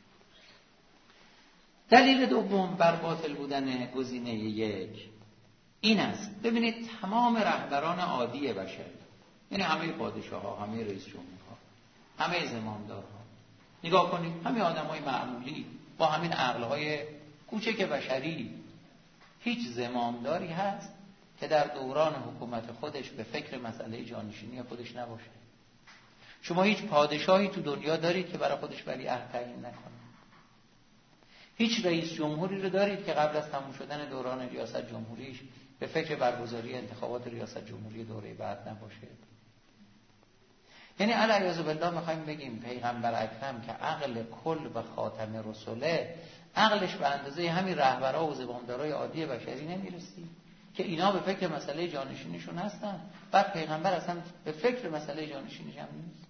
دلیل دوم بر باطل بودن گزینه یک این است، ببینید تمام رهبران عادی بشر، یعنی همه پادشاه ها، همه رئیس جمهور ها، همه زمامدار ها، نگاه کنید همین آدمای معمولی با همین عقلهای کوچک بشری، هیچ زمامداری هست که در دوران حکومت خودش به فکر مسئله جانشینی خودش نباشه؟ شما هیچ پادشاهی تو دنیا دارید که برای خودش ولیعهد تعیین نکنه؟ هیچ رئیس جمهوری رو دارید که قبل از تموم شدن دوران ریاست جمهوریش به فکر برگزاری انتخابات ریاست جمهوری دوره بعد نباشه؟ یعنی علیاذ بالله میخوایم بگیم پیغمبر اکرم که عقل کل و خاتم رسوله، عقلش به اندازه همین رهبرها و زمامدارای عادی بشری نمیرسی که اینا به فکر مسئله جانشینیشون هستن، بعد پیغمبر اصلا به فکر مسئله جانشینیش هم نیست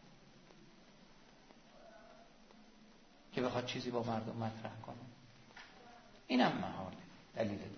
که بخواد چیزی با مردم مطرح کنه. اینم محاله. دلیل دو.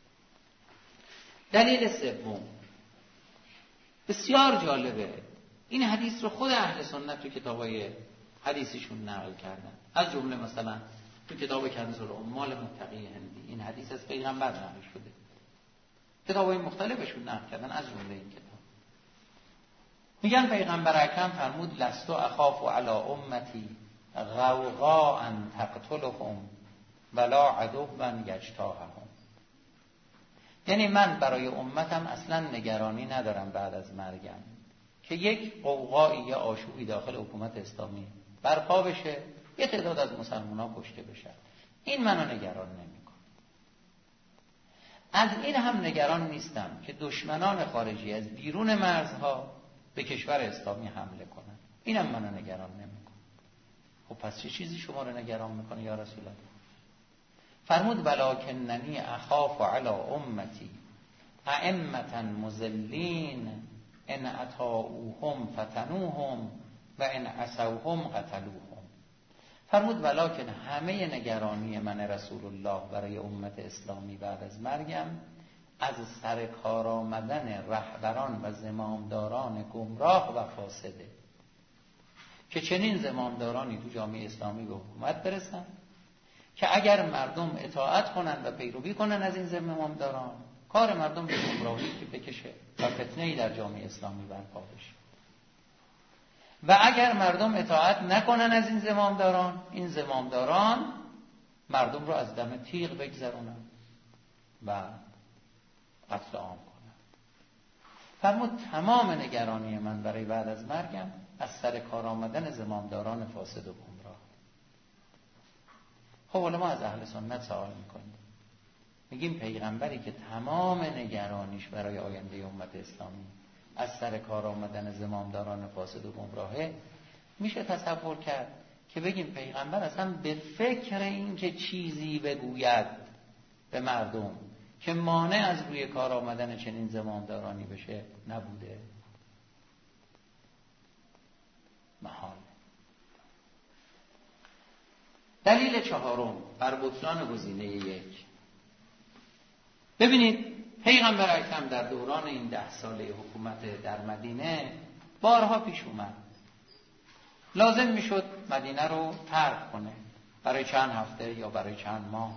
دلیل سوم بسیار جالبه. این حدیث رو خود اهل سنت تو کتابای حدیثشون نقل کردن، از جمله مثلا تو کتاب کنز العمال متقی هندی این حدیث از پیغمبر نقل شده، کتابای مختلفشون نقل کردن، از جمله این کتاب. میگن پیغمبر اکرم فرمود لستو اخاف علی امتی غوغاء تقتلهم ولا عدوا یجتاحهم. یعنی من برای امتم اصلا نگرانی ندارم بعد از مرگم که یک قوقایی یا آشوبی داخل حکومت اسلامی برپا بشه، یه تعداد از مسلمان‌ها کشته بشن. این منو نگران نمی‌کنه. از این هم نگران نیستم که دشمنان خارجی از بیرون مرزها به کشور اسلامی حمله کنن. اینم منو نگران نمی‌کنه. خب پس چه چیزی شما رو نگران می‌کنه یا رسول الله؟ فرمود ولکننی اخاف علی امتی ائمة مضلین ان اطاعوهم فتنوهم و ان عصوهم قتلوهم. فرمود ولکن همه نگرانی من رسول الله برای امت اسلامی بعد از مرگم از سر کار آمدن رهبران و زمامداران گمراه و فاسده، که چنین زمامدارانی تو جامعه اسلامی به حکومت برسن که اگر مردم اطاعت کنن و پیروی کنن از این زمامداران، کار مردم به گمراهی که بکشه و فتنه‌ای در جامعه اسلامی برپا بشه، و اگر مردم اطاعت نکنن از این زمامداران، این زمامداران مردم رو از دم تیغ بگذرونن و قتل عام کنن. فرمود تمام نگرانی من برای بعد از مرگم از سر کار آمدن زمامداران فاسد و گمراه. خب حالا ما از اهل سنت سوال میکنیم، میگیم پیغمبری که تمام نگرانیش برای آینده امت اسلامی از سر کار آمدن زمامداران فاسد و گمراهه، میشه تصور کرد که بگیم پیغمبر اصلا به فکر این که چیزی بگوید به مردم که مانع از روی کار آمدن چنین زمامدارانی بشه نبوده؟ محال. دلیل چهارم بر بطلان گزینه یک. ببینید پیغمبر اکرم در دوران این ده ساله حکومت در مدینه بارها پیش اومد لازم میشد مدینه رو ترک کنه برای چند هفته یا برای چند ماه،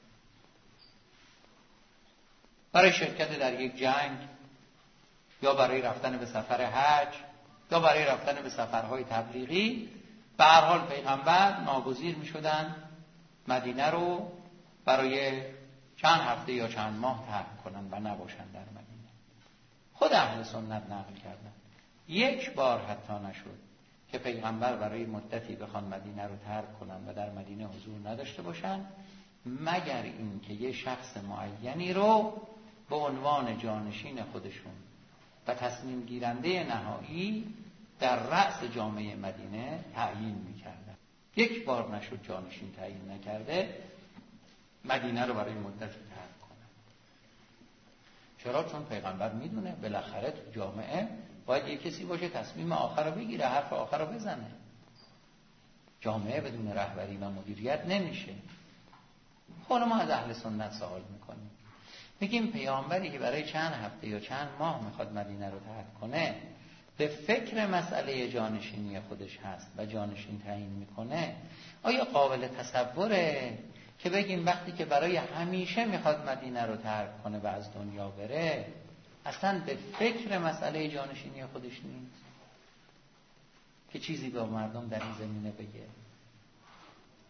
برای شرکت در یک جنگ یا برای رفتن به سفر حج یا برای رفتن به سفرهای تبلیغی. به هر حال پیغمبر ناگزیر میشدن مدینه رو برای چند هفته یا چند ماه ترک کنن و نباشن در مدینه. خود اهل سنت نقل کردن یک بار حتی نشد که پیغمبر برای مدتی بخوان مدینه رو ترک کنن و در مدینه حضور نداشته باشن، مگر این که یه شخص معینی رو به عنوان جانشین خودشون و تصمیم گیرنده نهایی در رأس جامعه مدینه تعیین میکردن. یک بار نشد جانشین تعیین نکرده مدینه رو برای مدت ترک کنه. چرا؟ چون پیغمبر میدونه بالاخره تو جامعه باید یک کسی باشه تصمیم آخر رو بگیره، حرف آخر رو بزنه. جامعه بدون رهبری و مدیریت نمیشه. حالا ما از اهل سنت سوال میکنیم، میگیم پیامبری که برای چند هفته یا چند ماه میخواد مدینه رو ترک کنه به فکر مسئله جانشینی خودش هست و جانشین تعیین میکنه، آیا قابل تصوره که بگیم وقتی که برای همیشه میخواد مدینه رو ترک کنه و از دنیا بره اصلا به فکر مسئله جانشینی خودش نیست که چیزی به مردم در این زمینه بگه؟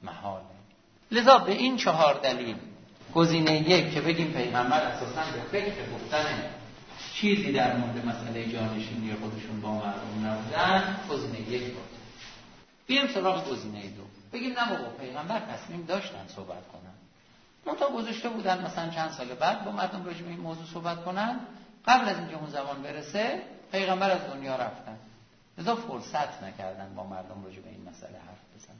محاله. لذا به این چهار دلیل گزینه یک که بگیم پیغمبر اساساً به فکر گفتن چیزی در مورد مسئله جانشینی خودشون با مردم نبودن، گزینه یک بود. بیایم سراغ گزینه دو. بگیم نه بابا پیغمبر تصمیم داشتن صحبت کنن. منتها گذاشته بودن مثلا چند سال بعد با مردم راجع به این موضوع صحبت کنن، قبل از اینکه اون زمان برسه پیغمبر از دنیا رفتن. لذا فرصت نکردن با مردم راجع به این مسئله حرف بزنن.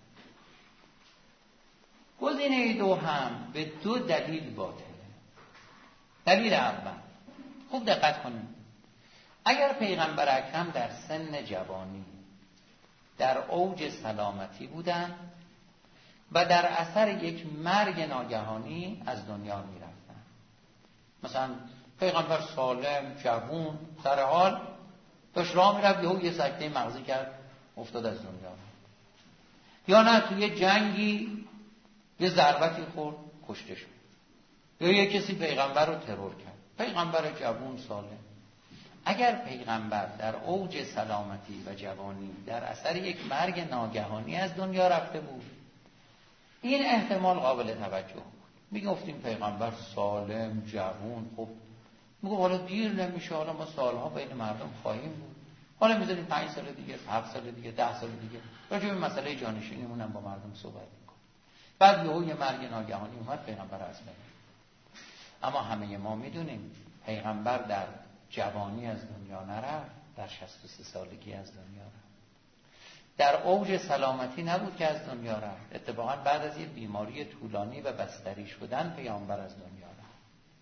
گزینه دو هم به دو دلیل باطله. دلیل اول، خوب دقت کنید، اگر پیغمبر اکرم در سن جوانی در اوج سلامتی بودن و در اثر یک مرگ ناگهانی از دنیا می رفتن، مثلا پیغمبر سالم، جوون، سر حال داشت راه می رفت، یهو یه سکته مغزی کرد افتاد از دنیا، یا نه توی جنگی یه ضربتی خورد کشته شد، یا یه کسی پیغمبر رو ترور کرد، پیغمبر جوون سالم. اگر پیغمبر در اوج سلامتی و جوانی در اثر یک مرگ ناگهانی از دنیا رفته بود، این احتمال قابل توجه بود. میگفتیم پیغمبر سالم، جوون، خب میگه حالا دیر نمیشه، حالا ما سالها بین مردم خواهیم بود، حالا میذاریم پنج سال دیگه، هفت سال دیگه، ده سال دیگه راجع به مسئله جانشینیمون هم با مردم صحبت میکنیم. بعد یهو یه مرگ ناگهانی اومد، پیغمبر از بین. اما همه ما میدونیم پیغمبر در جوانی از دنیا نرفت، در شصت و سه سالگی از دنیا رفت. در اوج سلامتی نبود که از دنیا رفت، اتفاقا بعد از یه بیماری طولانی و بستری شدن پیامبر از دنیا رفت.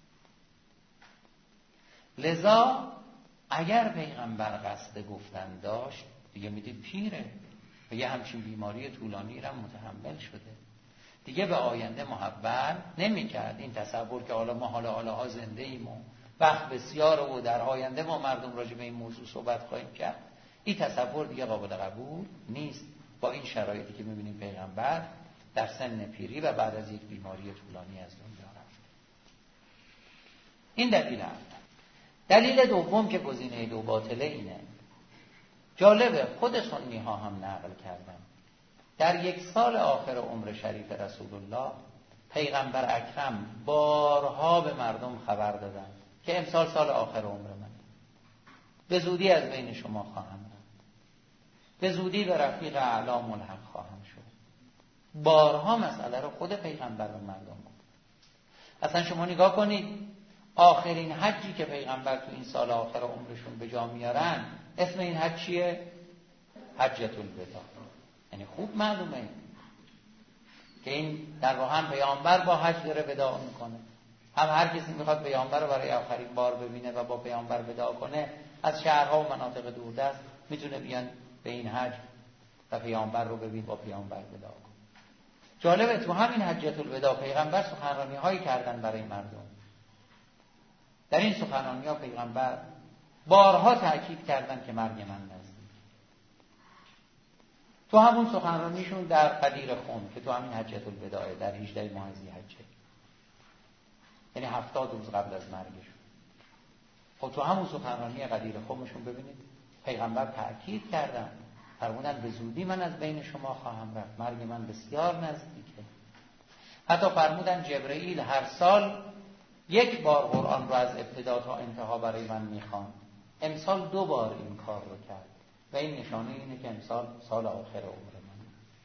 لذا اگر پیغمبر قصد گفتن داشت، دیگه میدید پیره و یه همچین بیماری طولانی را متحمل شده، دیگه به آینده محول نمی کرد. این تصور که حالا ما حالا حالا ها زنده ایم و وقت بسیار و در آینده ما مردم راجع به این موضوع صحبت خواهیم کرد، این تصور دیگه قابل قبول نیست با این شرایطی که می‌بینیم پیغمبر در سن پیری و بعد از یک بیماری طولانی از دنیا رفت. این دلیل اول. دلیل دوم که گزینه دو باطله اینه، جالبه خود سنی ها هم نقل کردن در یک سال آخر عمر شریف رسول الله پیغمبر اکرم بارها به مردم خبر دادن که امسال سال آخر عمر من، به زودی از بین شما خواهم رفت، به زودی به رفیق اعلی ملحق خواهم شد. بارها مسئله رو خود پیغمبر به مردم گفت. اصلا شما نگاه کنید، آخرین حجی که پیغمبر تو این سال آخر عمرشون به جا میارن، اسم این حج چیه؟ حجۃ الوداع. یعنی خوب معلومه که این در واقع هم پیامبر با حج داره وداع میکنه، هم هر کسی میخواد پیامبر رو برای آخرین بار ببینه و با پیامبر وداع کنه از شهرها و مناطق دوردست میتونه بیان به این حج و پیامبر رو ببین، با پیامبر وداع کنه. جالبه تو همین حجۃ الوداع پیغمبر سخنرانی هایی کردن برای مردم. در این سخنرانی ها پیغمبر بارها تأکید کردن که مرگ من نزدیک. تو همون سخنرانیشون در قدیر خم که تو همین حجۃ الوداع در هجده ماه ذی‌حجه، یعنی هفتاد روز قبل از مرگشون، خب تو همون سخنرانی قدیر خمشون ببینید پیغمبر تأکید کردن، فرمودن به زودی من از بین شما خواهم رفت، مرگ من بسیار نزدیکه. حتی فرمودن جبرئیل هر سال یک بار قرآن رو از ابتدا تا انتها برای من میخواند، امسال دو بار این کار رو کرد و این نشانه اینه که امسال سال آخر عمر من.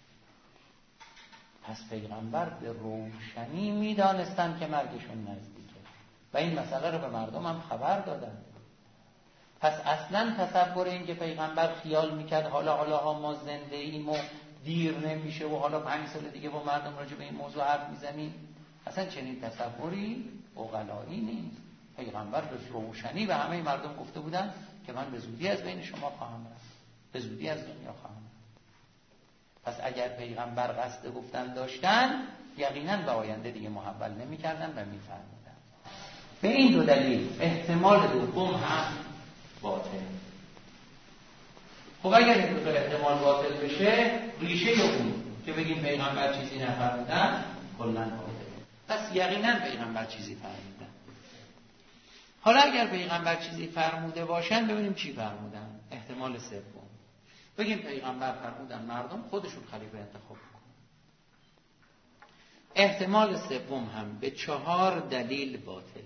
پس پیغمبر به روشنی میدانستن که مرگشون نزدیکه و این مسئله رو به مردم هم خبر دادن. پس اصلا تصور این که پیغمبر خیال میکرد حالا حالا ها ما زنده ایم و دیر نمیشه و حالا پنج سال دیگه با مردم راجع به این موضوع حرف میزنیم، اصلا چنین تصوری عقلایی نیست. پیغمبر به روشنی به همه مردم گفته بودن که من به زودی از بین شما خواهم رفت، به زودی از دنیا خواهم رفت. پس اگر پیغمبر قصد گفتن داشتن، یقینا به آینده دیگه محول نمی‌کردن و می‌فرمودن. به این دو دلیل احتمال دوم هم باطل. خب اگر این دو احتمال باطل بشه، ریشه اون که بگیم پیغمبر چیزی نفرمودن کلاً باطله. پس یقینا پیغمبر چیزی فرمودن. حالا اگر پیغمبر چیزی فرموده باشن، ببینیم چی فرمودن. احتمال سوم، بگیم پیغمبر فرمودن مردم خودشون خلیفه انتخاب کنن. احتمال سوم هم به چهار دلیل باطله.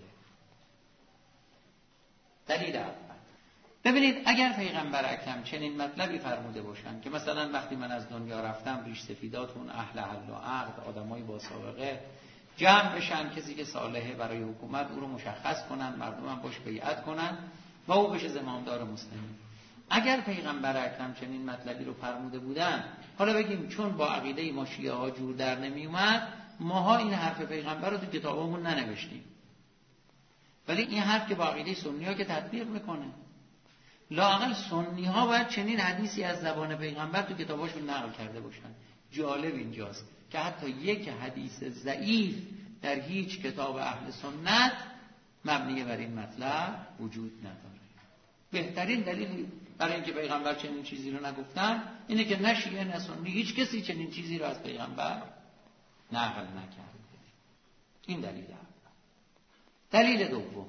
دلیل اول، ببینید اگر پیغمبر اکرم چنین مطلبی فرموده باشن که مثلا وقتی من از دنیا رفتم ریش سفیداتون اهل حل و عقد، آدمای با سابقه جمع بشن، کسی که صالحه برای حکومت او رو مشخص کنن، مردم هم باش بیعت کنن و او بشه زمامدار مسلمین. اگر پیغمبر اکرم چنین مطلبی رو فرموده بودن، حالا بگیم چون با عقیده ما شیعه ها جور در نمی اومد، ماها این حرف پیغمبر رو تو کتابمون ننوشتیم، ولی این حرف که با عقیده سنی ها که تطبیق میکنه، لااقل سنی ها باید چنین حدیثی از زبان پیغمبر تو کتاباشون نقل کرده باشن. جالب اینجاست که حتی یک حدیث ضعیف در هیچ کتاب اهل سنت مبنی بر این مطلب وجود نداره. بهترین دلیل برای اینکه پیغمبر چنین چیزی رو نگفتن اینه که نه شیعه نه سنی هیچ کسی چنین چیزی رو از پیغمبر نقل نکرده. این دلیل اول. دلیل دوم،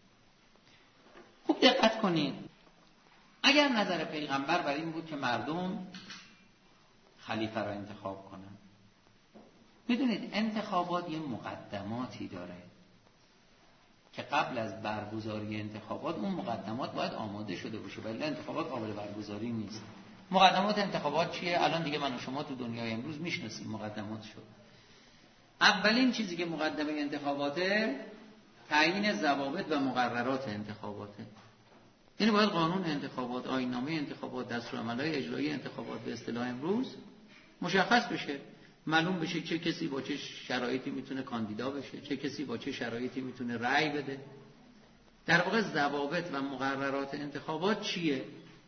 خوب دقت کنید، اگر نظر پیغمبر بر این بود که مردم خلیفه را انتخاب کنن، میدونید انتخابات یه مقدماتی داره که قبل از برگزاری انتخابات اون مقدمات باید آماده شده باشه، ولی انتخابات قابل برگزاری نیست. مقدمات انتخابات چیه؟ الان دیگه من و شما تو دنیای امروز میشناسیم مقدمات شد. اولین چیزی که مقدمه انتخاباته تعیین ضوابط و مقررات انتخاباته. یعنی باید قانون انتخابات، آیین‌نامه انتخابات، دستورالعمل‌های اجرایی انتخابات به اصطلاح امروز مشخص بشه، معلوم بشه چه کسی با چه شرایطی میتونه کاندیدا بشه، چه کسی با چه شرایطی میتونه رأی بده. در واقع ضوابط و مقررات انتخابات چیه؟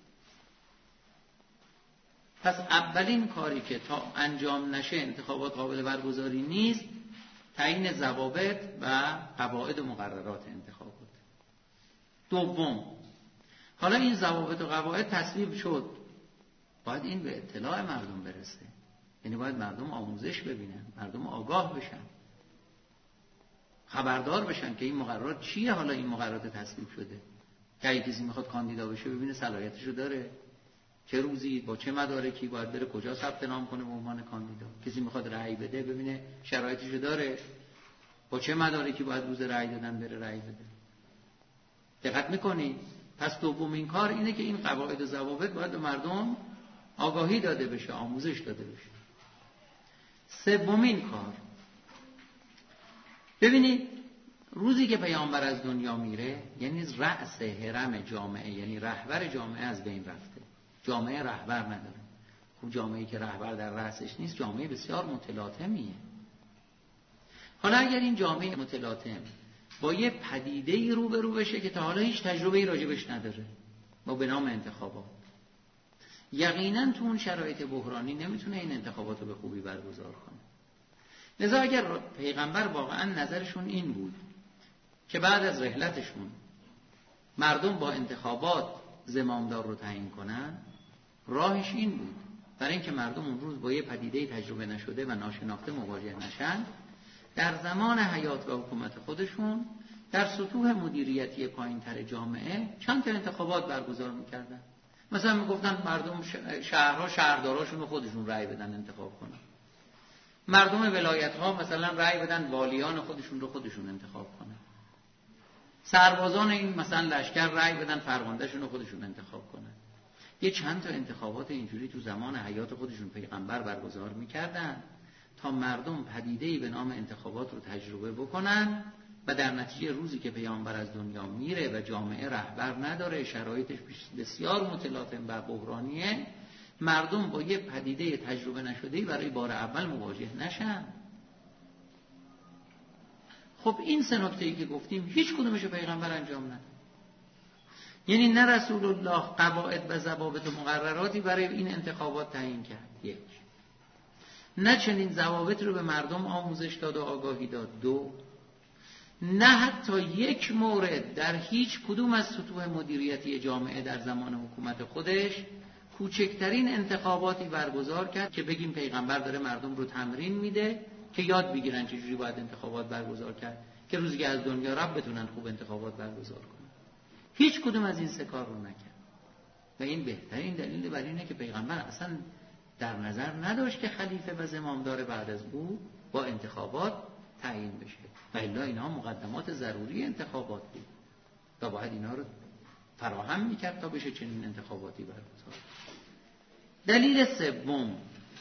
پس اولین کاری که تا انجام نشه انتخابات قابل برگزاری نیست، تعیین ضوابط و قواعد و مقررات انتخابات. دوم، حالا این ضوابط و قواعد تصویب شد، باید این به اطلاع مردم برسه. یعنی باید مردم آموزش ببینن، مردم آگاه بشن، خبردار بشن که این مقررات چیه. حالا این مقررات تصویب شده که اگه کسی میخواد کاندیدا بشه ببینه صلاحیتشو داره، چه روزی با چه مدارکی باید بره کجا ثبت نام کنه به عنوان کاندیدا. کسی میخواد رأی بده ببینه شرایطشو داره، با چه مدارکی باید روز رأی دادن بره رأی بده. دقت میکنی؟ پس دومین کار اینه که این قواعد و ضوابط باید به مردم آگاهی داده بشه، آموزش داده بشه. سومین کار، ببینید روزی که پیامبر از دنیا میره، یعنی رأس هرم جامعه، یعنی رهبر جامعه از بین رفته. جامعه رهبر نداره. خب جامعه‌ای که رهبر در رأسش نیست جامعه بسیار متلاطمیه. حالا اگر این جامعه متلاطم با یه پدیده‌ای روبرو بشه که تا حالا هیچ تجربه‌ای راجبش نداره، با به نام انتخابات، یقینا تو اون شرایط بحرانی نمیتونه این انتخابات رو به خوبی برگزار کنه. لذا اگر پیغمبر واقعا نظرشون این بود که بعد از رحلتشون مردم با انتخابات زمامدار رو تعیین کنن، راهش این بود برای اینکه مردم اون روز با یه پدیده تجربه نشده و ناشناخته مواجه نشن، در زمان حیات و حکومت خودشون در سطوح مدیریتی پایین‌تر جامعه چند تا انتخابات برگزار میکردن. مثلا میگفتن مردم شهرها شهرداراشون رو خودشون رأی بدن انتخاب کنن، مردم ولایت‌ها مثلا رأی بدن والیان خودشون رو خودشون انتخاب کنن، سربازان این مثلا لشکر رأی بدن فرماندهشون رو خودشون انتخاب کنن. یه چند تا انتخابات اینجوری تو زمان حیات خودشون پیغمبر برگزار میکردن تا مردم پدیده‌ای به نام انتخابات رو تجربه بکنن و در نتیجه روزی که پیامبر از دنیا میره و جامعه رهبر نداره، شرایطش بسیار متلاطم و بحرانیه، مردم با یه پدیده تجربه نشده‌ای برای بار اول مواجه نشن. خب این سه نکته‌ای که گفتیم هیچ کدومش پیغمبر انجام نداد. یعنی نه رسول الله قواعد و ضوابط و مقرراتی برای این انتخابات تعیین کرد، یک، نه چنین ضوابط رو به مردم آموزش داد و آگاهی داد، دو، نه حتی یک مورد در هیچ کدوم از سطوح مدیریتی جامعه در زمان حکومت خودش کوچکترین انتخاباتی برگزار کرد که بگیم پیغمبر داره مردم رو تمرین میده که یاد بگیرن چجوری باید انتخابات برگزار کرد که روزی که از دنیا رفت بتونن خوب انتخابات برگزار کنن. هیچ کدوم از این سه کار رو نکرد و این بهترین دلیل بر اینه که پیغمبر اصلا در نظر نداشت که خلیفه و زمامدار بعد از او با انتخابات تعیین بشه. و الا اینها مقدمات ضروری انتخابات بود و باید اینا رو فراهم میکرد تا بشه چنین انتخاباتی برگزار. دلیل سوم،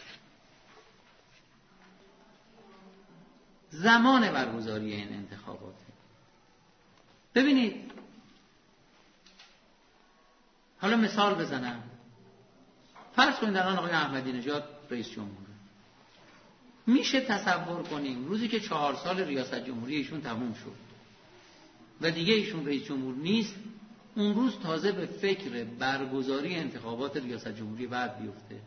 زمان برگزاری این انتخابات. ببینید حالا مثال بزنم. فرض کنید الان آقای احمدی نژاد رئیس جمهوره. میشه تصور کنیم روزی که چهار سال ریاست جمهوری ایشون تموم شد و دیگه ایشون رئیس جمهور نیست، اون روز تازه به فکر برگزاری انتخابات ریاست جمهوری بعد بیفته؟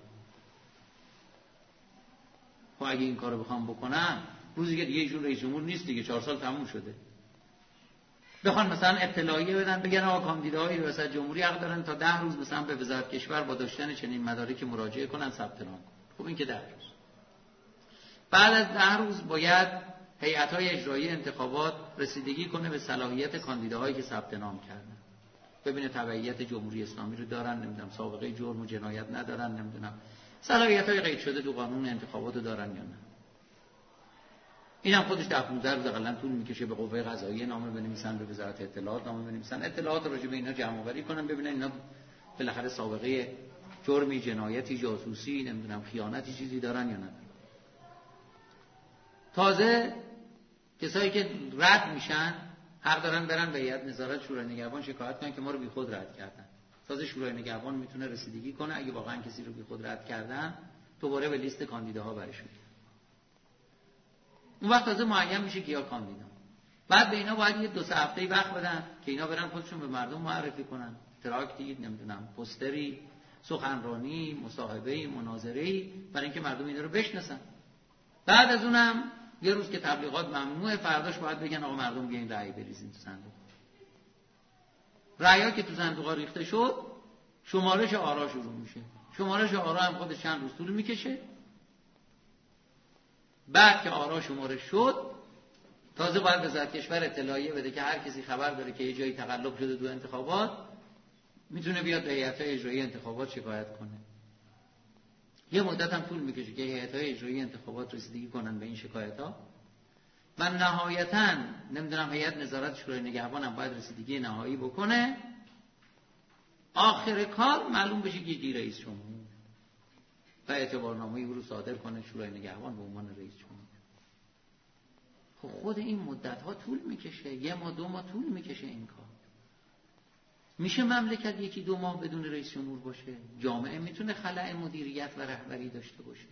خب اگه این کارو بخوام بکنم، روزی که دیگه ایشون رئیس جمهور نیست دیگه، چهار سال تموم شده، بخوان مثلا اطلاعیه بدن بگن آقا کاندیداهای ریاست جمهوری حق دارن تا ده روز مثلا به وزارت کشور با داشتن چنین مدارکی مراجعه کنن، ثبت نام کنن. خب این که ده روز. بعد از ده روز باید هیئت‌های اجرایی انتخابات رسیدگی کنه به صلاحیت کاندیداهایی که ثبت نام کردن، ببینه تبعیت جمهوری اسلامی رو دارن، نمیدونم سابقه جرم و جنایت ندارن، نمیدونم صلاحیت‌های قید شده تو قانون انتخابات رو دارن یا نه. اینم خودش ده پانزده روز اقلا طول میکشه. به قوه قضاییه نامه بنویسن، به وزارت اطلاعات نامه بنویسن، اطلاعات راجع به اینا جمع آوری کنن، ببینن اینا بالاخره سابقه جرمی، جنایتی، جاسوسی، نمیدونم خیانتی چیزی دارن یا ندارن. تازه کسایی که رد میشن حق دارن برن به هیئت نظارت شورای نگهبان شکایت کنن که ما رو بیخود رد کردن. تازه شورای نگهبان میتونه رسیدگی کنه اگه واقعا کسی رو بیخود رد کردن، دوباره به لیست کاندیداها برشون. اون وقت تازه معین میشه کیا کاندیدا. بعد به اینا باید یه دو سه هفته‌ای وقت بدن که اینا برن خودشون به مردم معرفی کنن، تراکتی، نمیدونم پوستری، سخنرانی، مصاحبه‌ای، مناظره‌ای، برای اینکه مردم اینا رو بشناسن. بعد از اونم یه روز که تبلیغات ممنوعه، فرداش باید بگن آقا مردم بیاین رأی بریزین تو صندوق. رأی‌ها که تو صندوق‌ها ریخته شد، شمارش آرا شروع میشه. شمارش آرا هم خودش چند روز طول میکشه. بعد که آرا شمارش شد، تازه باید وزارت کشور اطلاعیه بده که هر کسی خبر داره که یه جایی تقلب شده تو انتخابات میتونه بیاد به هیئت‌های اجرایی انتخابات شکایت کنه. یه مدت هم طول میکشه که هیئت‌های اجرایی انتخابات رسیدگی کنن به این شکایت‌ها و نهایتاً نمیدونم هیئت نظارت شورای نگهبان هم باید رسیدگی نهایی بکنه. آخر کار معلوم بشه که کی رئیس جمهور و اعتبارنامه او رو صادر کنه شورای نگهبان به عنوان رئیس جمهور. خب خود این مدت‌ها طول میکشه، یه ماه دو ماه طول میکشه این کار. میشه مملکت یکی دو ماه بدون رئیس جمهور باشه؟ جامعه میتونه خلأ مدیریت و رهبری داشته باشه؟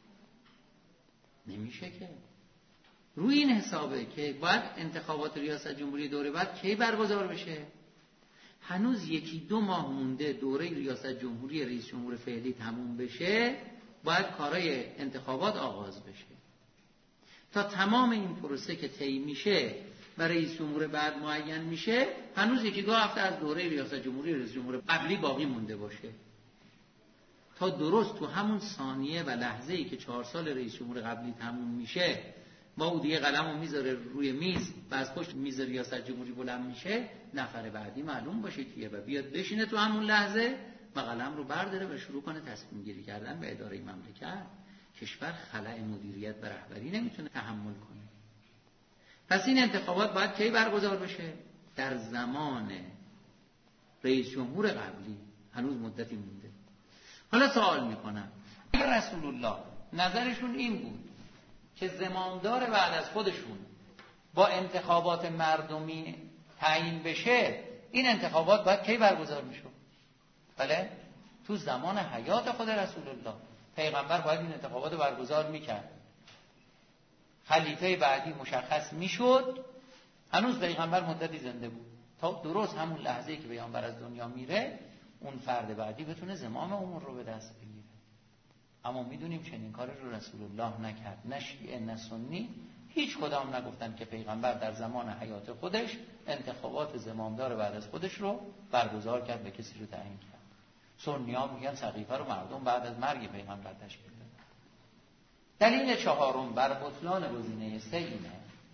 نمیشه که. روی این حسابه که باید انتخابات ریاست جمهوری دوره بعد کی برگزار بشه؟ هنوز یکی دو ماه مونده دوره ریاست جمهوری رئیس جمهور فعلی تموم بشه، باید کارهای انتخابات آغاز بشه. تا تمام این پروسه که طی میشه و رئیس جمهور بعد معین میشه، هنوز یکی دو هفته از دوره ریاست جمهوری رئیس جمهور قبلی باقی مونده باشه. تا درست تو همون ثانیه و لحظه‌ای که چهار سال رئیس جمهور قبلی تموم میشه، ما او دیگه قلمو میذاره روی میز و از پشت میز ریاست جمهوری بلند میشه، نفر بعدی معلوم باشه کیه و بیاد بشینه تو همون لحظه و قلم رو برداره و شروع کنه تصمیم گیری کردن به اداره مملکت. کشور خلأ مدیریت و رهبری نمیتونه تحمل کنه. پس این انتخابات باید کی برگزار بشه؟ در زمان رئیس جمهور قبلی. هنوز مدتی مونده. حالا سوال میکنم، اگر رسول الله نظرشون این بود که زمامدار بعد از خودشون با انتخابات مردمی تعیین بشه، این انتخابات باید کی برگزار میشه؟ بله؟ تو زمان حیات خود رسول الله پیغمبر باید این انتخابات رو برگزار میکرد. خلیفه بعدی مشخص میشد، هنوز پیغمبر مدتی زنده بود، تا درست همون لحظه‌ای که پیغمبر از دنیا میره اون فرد بعدی بتونه زمام امور رو به دست بگیره. اما میدونیم چنین کاری رو رسول الله نکرد. نه شیعه نه سنی هیچ کدام نگفتن که پیغمبر در زمان حیات خودش انتخابات زمامدار بعد از خودش رو برگزار کرد، به کسی رو تعیین کرد. سنی ها میگن سقیفه رو مردم بعد از مرگ پیغمبر تشکیل دادن. دلیل چهارم بر بطلان گزینه سه اینه: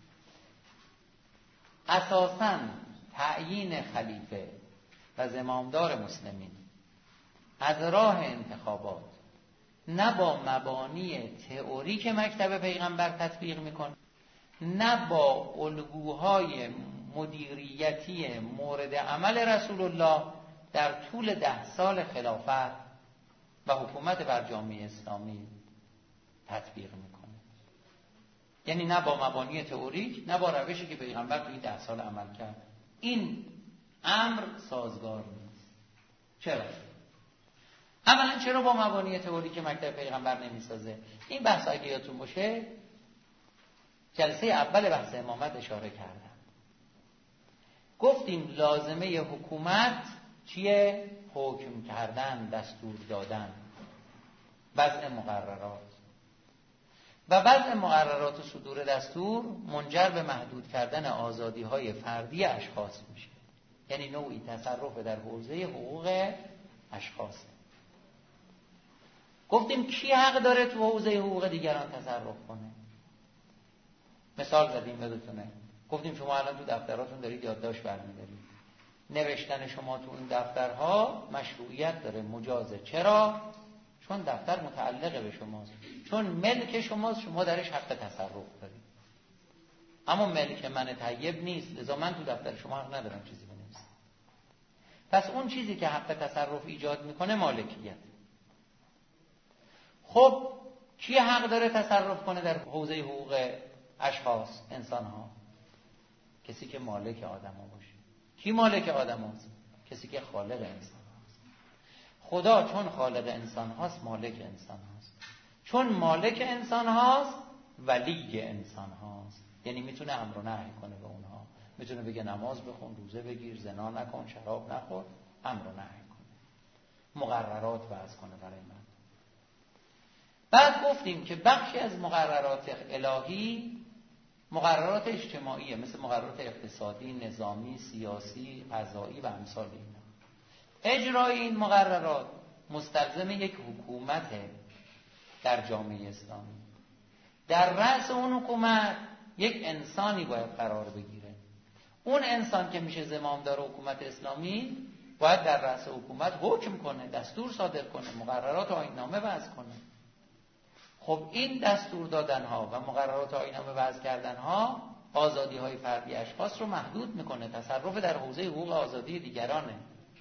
اساساً تعیین خلیفه و زمامدار مسلمین از راه انتخابات نه با مبانی تئوری که مکتب پیغمبر تطبیق میکنه، نه با الگوهای مدیریتی مورد عمل رسول الله در طول ده سال خلافت و حکومت بر جامعه اسلامی تطبیق میکنه. یعنی نه با مبانی تئوریک، نه با روشی که پیغمبر توی ده سال عمل کرد. این امر سازگار نیست. چرا؟ اولا چرا با مبانی تئوریک مکتب پیغمبر نمیسازه؟ این بحث اگه یادتون باشه جلسه اول بحث امامت اشاره کردم. گفتیم لازمه حکومت چیه؟ حکم کردن، دستور دادن، وضع مقررات. و وضع مقررات و صدور دستور منجر به محدود کردن آزادی‌های فردی اشخاص میشه. یعنی نوعی تصرف در حوزه حقوق اشخاص. گفتیم کی حق داره تو حوزه حقوق دیگران تصرف کنه؟ مثال زدیم یادتونه. گفتیم شما الان تو دفتراتون دارید یادداشت برمی‌دارید. نوشتن شما تو این دفترها مشروعیت داره، مجازه. چرا؟ چون دفتر متعلقه به شماست، چون ملک شماست، شما درش حق تصرف دارید. اما ملک من طیب نیست، لذا من تو دفتر شما حق ندارم چیزی بنویسم. پس اون چیزی که حق تصرف ایجاد میکنه مالکیت. خب کی حق داره تصرف کنه در حوزه حقوق اشخاص، انسان ها؟ کسی که مالک آدم ها باشه. کی مالک آدم هاست؟ کسی که خالق انسان هاست. خدا چون خالق انسان هاست مالک انسان هاست، چون مالک انسان هاست ولی انسان هاست. یعنی میتونه امر و نهی کنه به اونها، میتونه بگه نماز بخون، روزه بگیر، زنا نکن، شراب نخور، امر و نهی کنه، مقررات وضع کنه برای من. بعد گفتیم که بخشی از مقررات الهی مقررات اجتماعیه، مثل مقررات اقتصادی، نظامی، سیاسی، قضایی و امثال اینا. اجرای این مقررات مستلزم یک حکومت در جامعه اسلامی. در رأس اون حکومت یک انسانی باید قرار بگیره. اون انسان که میشه زمامدار حکومت اسلامی باید در رأس حکومت حکم کنه، دستور صادر کنه، مقررات و آیین‌نامه وضع کنه. خب این دستور دادنها و مقررات آیین‌نامه وضع کردنها آزادی‌های فردی اشخاص رو محدود میکنه، تصرف در حوزه حقوق آزادی دیگرانه.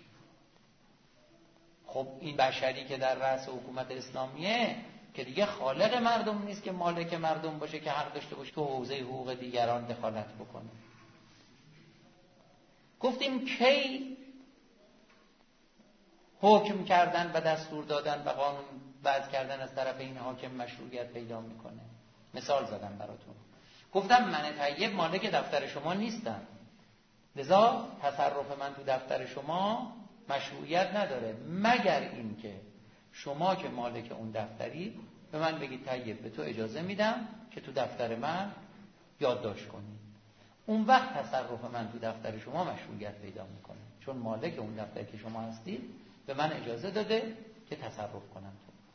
خب این بشری که در رأس حکومت اسلامیه که دیگه خالق مردم نیست که مالک مردم باشه که حق داشته باشه تو حوزه حقوق دیگران دخالت بکنه. گفتیم کی حکم کردن و دستور دادن و قانون وضع کردن از طرف این حاکم مشروعیت پیدا میکنه؟ مثال زدم براتون. گفتم من طیب مالک دفتر شما نیستم، لذا تصرف من تو دفتر شما مشروعیت نداره، مگر این که شما که مالک اون دفتری به من بگید طیب به تو اجازه میدم که تو دفتر من یادداشت کنی. اون وقت تصرف من تو دفتر شما مشروعیت پیدا میکنه، چون مالک اون دفتر که شما هستید به من اجازه داده که تصرف کنم.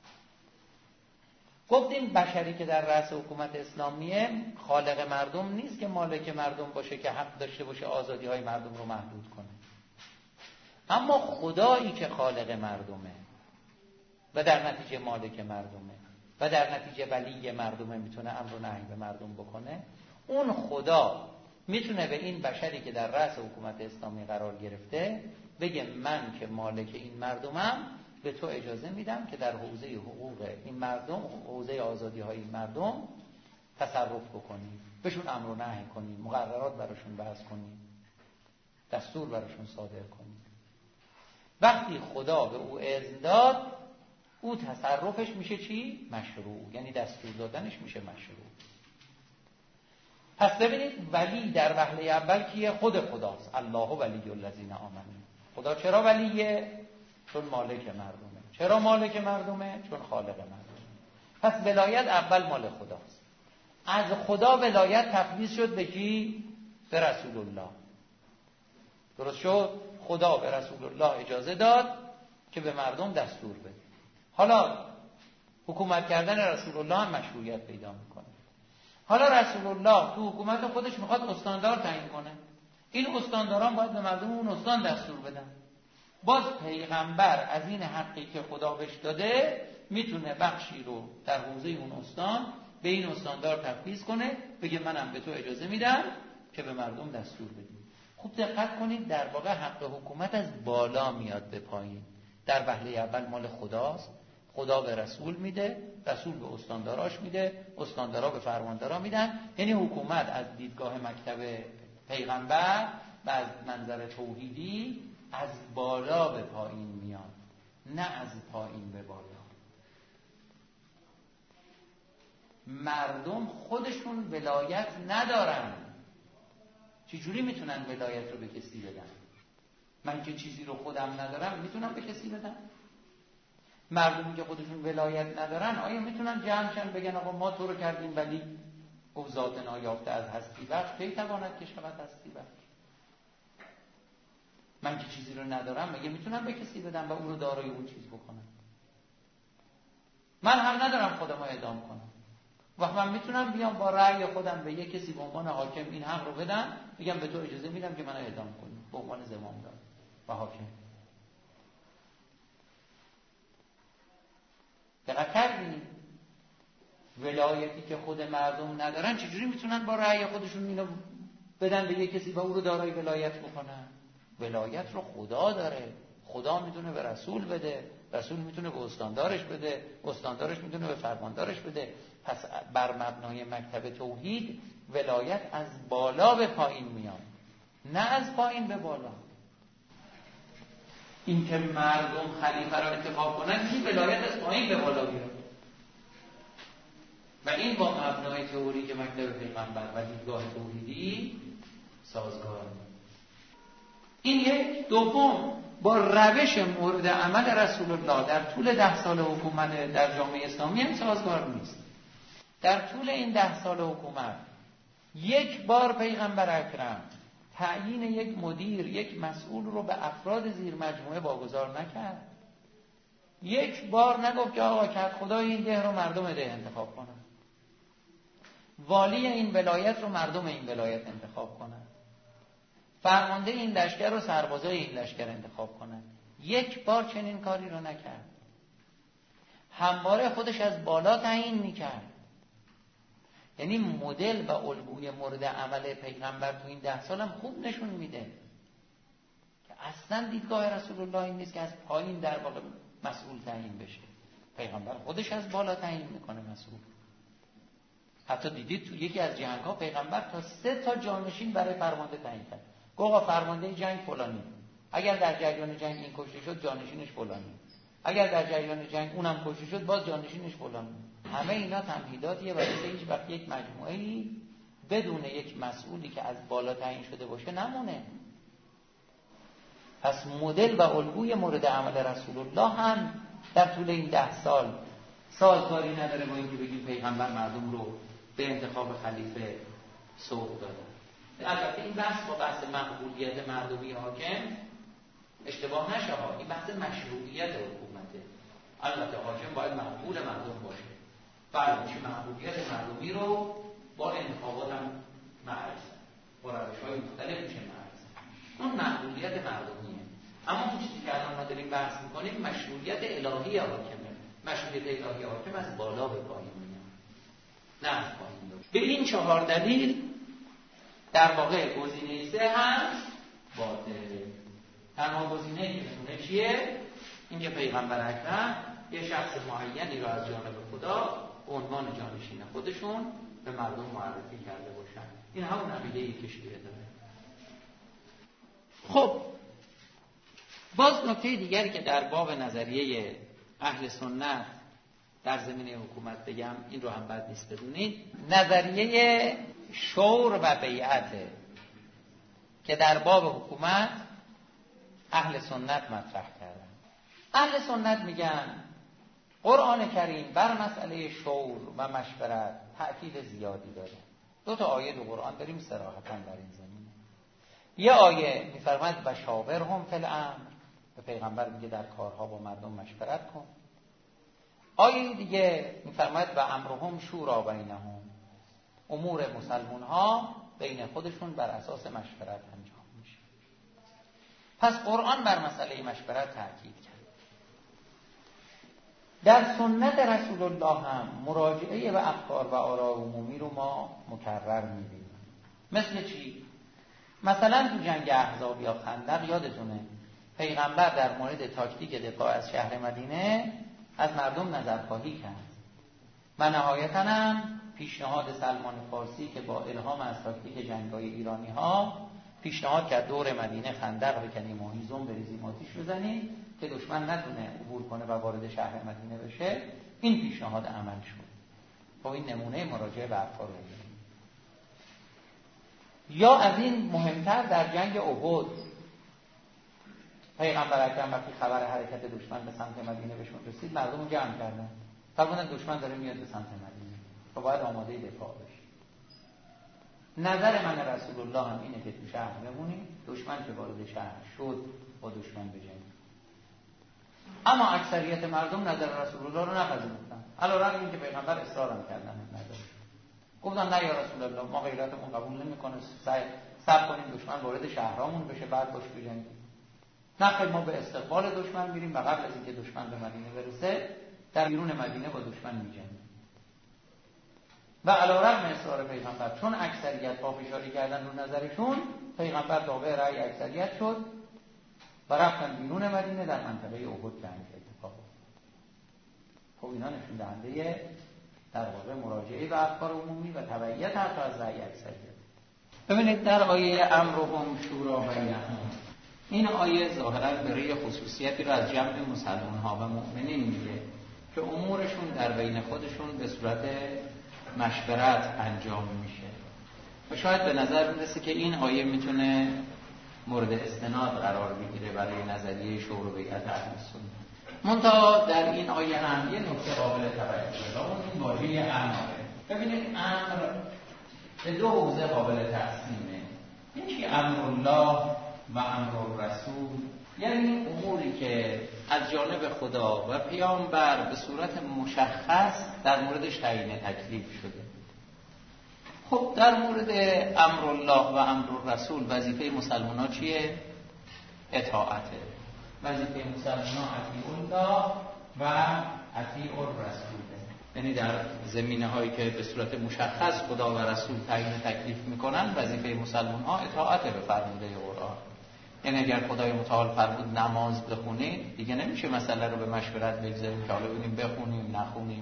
گفتیم بشری که در رأس حکومت اسلامیه خالق مردم نیست که مالک مردم باشه که حق داشته باشه آزادی های مردم رو محدود کنه. اما خدایی که خالق مردمه و در نتیجه مالک مردمه و در نتیجه ولی مردمه، میتونه امر و نهی به مردم بکنه. اون خدا میتونه به این بشری که در رأس حکومت اسلامی قرار گرفته بگه من که مالک این مردمم به تو اجازه میدم که در حوزه حقوق این مردم، حوزه آزادی های این مردم تصرف بکنی، بهشون امر و نهی کنی، مقررات براشون وضع کنی، دستور براشون صادر کنی. وقتی خدا به او اذن داد، او تصرفش میشه چی؟ مشروع. یعنی دستور دادنش میشه مشروع. پس ببینید ولی در وهله اول کیه؟ خود خداست. الله ولی الذین آمنوا. خدا چرا ولیه؟ چون مالک مردمه. چرا مالک مردمه؟ چون خالق مردمه. پس ولایت اول مال خداست. از خدا ولایت تفویض شد به کی؟ به رسول الله. درست شد؟ خدا به رسول الله اجازه داد که به مردم دستور بده. حالا حکومت کردن رسول الله هم مشروعیت پیدا میکنه. حالا رسول الله تو حکومت خودش میخواد استاندار تعیین کنه. این استانداران باید به مردم اون استان دستور بدن. باز پیغمبر از این حقی که خدا بهش داده میتونه بخشی رو در حوزه اون استان به این استاندار تفویض کنه، بگه منم به تو اجازه میدم که به مردم دستور بدی. خوب دقت کنید، در واقع حق حکومت از بالا میاد به پایین. در وهله اول مال خداست، خدا به رسول میده، رسول به استانداراش میده، استاندارا به فرماندارا میدن. یعنی حکومت از دیدگاه مکتب پیغمبر و از منظر توحیدی از بالا به پایین میاد، نه از پایین به بالا. مردم خودشون ولایت ندارن، چجوری میتونن ولایت رو به کسی بدن؟ من که چیزی رو خودم ندارم میتونم به کسی بدم؟ مردمی که خودشون ولایت ندارن آیا میتونن جمعشن بگن آقا ما تو رو کردیم ولی او ذات نایافته از هستی بخش کی تواند که شود هستی بخش؟ من که چیزی رو ندارم مگه میتونم به کسی بدم و اون رو دارای اون چیز بکنم؟ من حق ندارم خودم رو اعدام کنم. وقت من میتونم بیام با رأی خودم به یک کسی به عنوان حاکم این حق رو بدم، بگم به تو اجازه میدم که منو اعدام کنی به عنوان زمامدار و حاکم. دقت کردین؟ ولایتی که خود مردم ندارن چجوری میتونن با رأی خودشون اینو بدن به یک کسی و او رو دارای ولایت بکنن؟ ولایت رو خدا داره، خدا میتونه به رسول بده، رسول میتونه به استاندارش بده، استاندارش میتونه به فرماندارش بده. پس بر مبنای مکتب توحید ولایت از بالا به پایین میاد، نه از پایین به بالا. این که مردم خلیفه را انتخاب کنن این ولایت از پایین به بالا بیاد و این با مبنای تئوریک مکتب پیغمبر و دیدگاه توحیدی سازگار نیست. این یک. دوم، با روش مورد عمل رسول الله در طول ده سال حکومت در جامعه اسلامی هم سازگار نیست. در طول این ده سال حکومت یک بار پیغمبر اکرم تعیین یک مدیر، یک مسئول رو به افراد زیر مجموعه واگذار نکرد. یک بار نگفت که آقا کد خدای این ده رو مردم ده انتخاب کنن، والی این ولایت رو مردم این ولایت انتخاب کنن، فرمانده این لشکر رو سربازای این لشکر انتخاب کنن. یک بار چنین کاری رو نکرد. همواره خودش از بالا تعیین میکرد. یعنی مدل و الگوی مورد عمل پیغمبر تو این ده سال هم خوب نشون میده که اصلا دیدگاه رسول الله این نیست که از پایین در واقع مسئول تعیین بشه. پیغمبر خودش از بالا تعیین میکنه مسئول. حتی دیدید تو یکی از جنگ‌ها پیغمبر تا سه تا جانشین برای فرمانده تعیین کرد. گفت آقا فرمانده جنگ فلانی، اگر در جریان جنگ این کشته شد جانشینش فلانی، اگر در جریان جنگ اونم کشته شد باز جانشینش فلانی. همه اینا تمهیداتیه برای اینکه هیچ وقت یک مجموعه‌ای بدون یک مسئولی که از بالا تعیین شده باشه نمونه. پس مدل و الگوی مورد عمل رسول الله هم در طول این ده سال سازگاری نداره با اینکه بگیم پیغمبر مردم رو به انتخاب خلیفه سوق دادن. البته این بحث با بحث مقبولیت مردمی حاکم اشتباه نشه ها، این بحث مشروعیت حکومته. البته حاکم باید مقبول مردم باشه. بله میشه مقبولیت مردمی رو با انتخابات هم معرض، با روش‌های مختلف میشه معرض. اون مقبولیت مردمیه. اما اون چیزی که الان ما داریم بحث میکنیم مشروعیت الهی حاکمه. مشروعیت الهی حاکم از بالا به پایین میاد، نه از پایین به. به این چهار دلیل در واقع گزینه سه هم باطله. تنها گزینه‌ای که میمونه چیه؟ اینکه پیغمبر اکرم یه شخص معینی رو از جانب خدا به عنوان جانشین خودشون به مردم معرفی کرده باشن. این همون عقیده‌ای که شیعه داره. خب باز نکته دیگری که در باب نظریه اهل سنت در زمینه حکومت بگم، این رو هم بد نیست بدونید، نظریه شور و بیعته که در باب حکومت اهل سنت مطرح کردن. اهل سنت میگن قرآن کریم بر مسئله شور و مشورت تأکید زیادی داره. دو تا آیه دو قرآن داریم صراحتاً در این زمینه. یه آیه میفرماید و شاورهم فی الامر، به پیغمبر میگه در کارها با مردم مشورت کن. آیه دیگه میفرماید و امرهم شورا بینهم، امور مسلمان ها بین خودشون بر اساس مشورت انجام میشه. پس قرآن بر مسئله مشورت تاکید کرد. در سنت رسول الله هم مراجعه به افکار و آراء عمومی رو ما مکرر می‌بینیم. مثل چی؟ مثلا تو جنگ احزاب یا خندق یادتونه پیغمبر در مورد تاکتیک دفاع از شهر مدینه از مردم نظرخواهی کرد و نهایتاً هم پیشنهاد سلمان فارسی که با الهام از تاکتیک جنگ‌های ایرانی‌ها پیشنهاد کرد دور مدینه خندق بکنیم و هیزم بریزیم آتیش بزنیم که دشمن نتونه عبور کنه و وارد شهر مدینه بشه. این پیشنهاد عمل شد. با این نمونه مراجعه به افکار رو می‌بینیم. یا از این مهمتر در جنگ احد پیغمبر اکرم وقتی خبر حرکت دشمن به سمت مدینه بهشون رسید مردم رو جمع کردن. فرمودن دشمن داره میاد به سمت مدینه. تو باید آماده دفاع بشی. نظر من رسول الله هم اینه که تو شهر بمونیم، دشمن که وارد شهر شد با دشمن بجنگیم. اما اکثریت مردم نظر رسول الله رو نپذیرفتن. علیرغم اینکه پیغمبر اصرار هم کردن این نظر. گفتن نه یا رسول الله ما غیرتمون قبول نمیکنه، صبر کنیم دشمن وارد شهرامون بشه بعد باش بجنگیم. نه ما به استقبال دشمن میریم و قبل از اینکه دشمن به مدینه برسه در بیرون مدینه با دشمن میجنگیم. و علیرغم اصرار پیغمبر چون اکثریت پافشاری کردن رو نظرشون پیغمبر تابع رأی اکثریت شد و رفتن بیرون مدینه در منطقه احد جنگ اتفاق افتاد. خب اینا نشون دهنده در واقع مراجعه به افکار عمومی و تبعیت حتی از رأی اکثریت. ببینید در آیه امرهم شورا بینهم، این آیه ظاهرا برای خصوصیتی رو از جمع مسلمان ها و مؤمنین میگه که امورشون در بین خودشون به صورت مشورت انجام میشه و شاید به نظر میرسه که این آیه میتونه مورد استناد قرار بگیره برای نظریه شور و بیعت اهل سنت. منتها در این آیه هم یه نکته قابل توجهه، اون این واژه امره. ببینید امر به دو حوزه قابل تقسیمه. یکی امر الله و امر الرسول، یعنی اموری که از جانب خدا و پیامبر به صورت مشخص در موردش تعیین تکلیف شده. خب در مورد امر الله و امر الرسول وظیفه مسلمان ها چیه؟ اطاعته. وظیفه مسلمان ها اطیع الله و اطیع الرسول، یعنی در زمینه هایی که به صورت مشخص خدا و رسول تعیین تکلیف میکنن وظیفه مسلمان ها اطاعت به فرموده قرآن. یعنی اگر خدای متعال فرمود نماز بخونید دیگه نمیشه مسئله رو به مشورت بگذاریم که حالا ببینیم بخونیم نخونیم.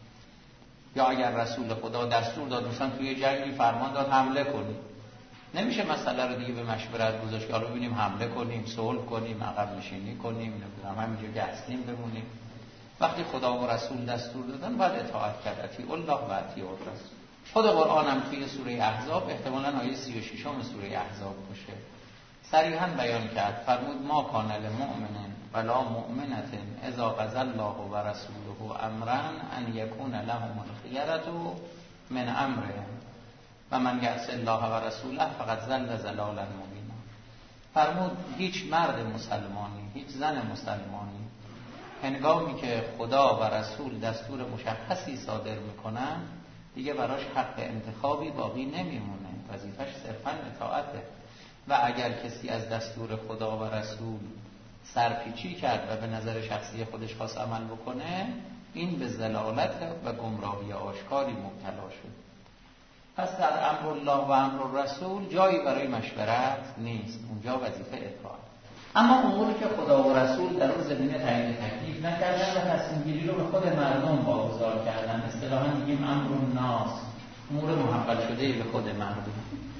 یا اگر رسول خدا دستور داد مثلا توی جنگی فرمان داد حمله کنید، نمیشه مسئله رو دیگه به مشورت گذاشت که حالا ببینیم حمله کنیم، صلح کنیم، عقب نشینی کنیم، نمیدونم همینجا که هستیم بمونیم. وقتی خدا و رسول دستور دادن باید اطاعت کرد. اطیع الله و اطیع الرسول. خود قرآن هم توی سوره احزاب احتمالاً آیه سی و شش سوره احزاب باشه صریحاً بیان کرد. فرمود ما کان للمؤمن ولا مؤمنة اذا قضى الله و رسوله امرا ان یکون لهم الخیرة من امرهم و من یعص الله و رسوله فقد ضل ضلالا مبینا. فرمود هیچ مرد مسلمانی، هیچ زن مسلمانی هنگامی که خدا و رسول دستور مشخصی صادر میکنن دیگه براش حق انتخابی باقی نمیمونه، وظیفش صرفاً اطاعته. و اگر کسی از دستور خدا و رسول سرپیچی کرد و به نظر شخصی خودش خواست عمل بکنه این به ضلالت و گمراهی آشکاری مبتلا شد. پس در امر الله و امر الرسول جایی برای مشورت نیست، اونجا وظیفه اطاعت. اما اموری که خدا و رسول در اون زمینه تعیین تکلیف نکردن و تصمیم گیری رو به خود مردم واگذار کردن، اصطلاحاً میگیم امر الناس، امور محول شده به خود مردم.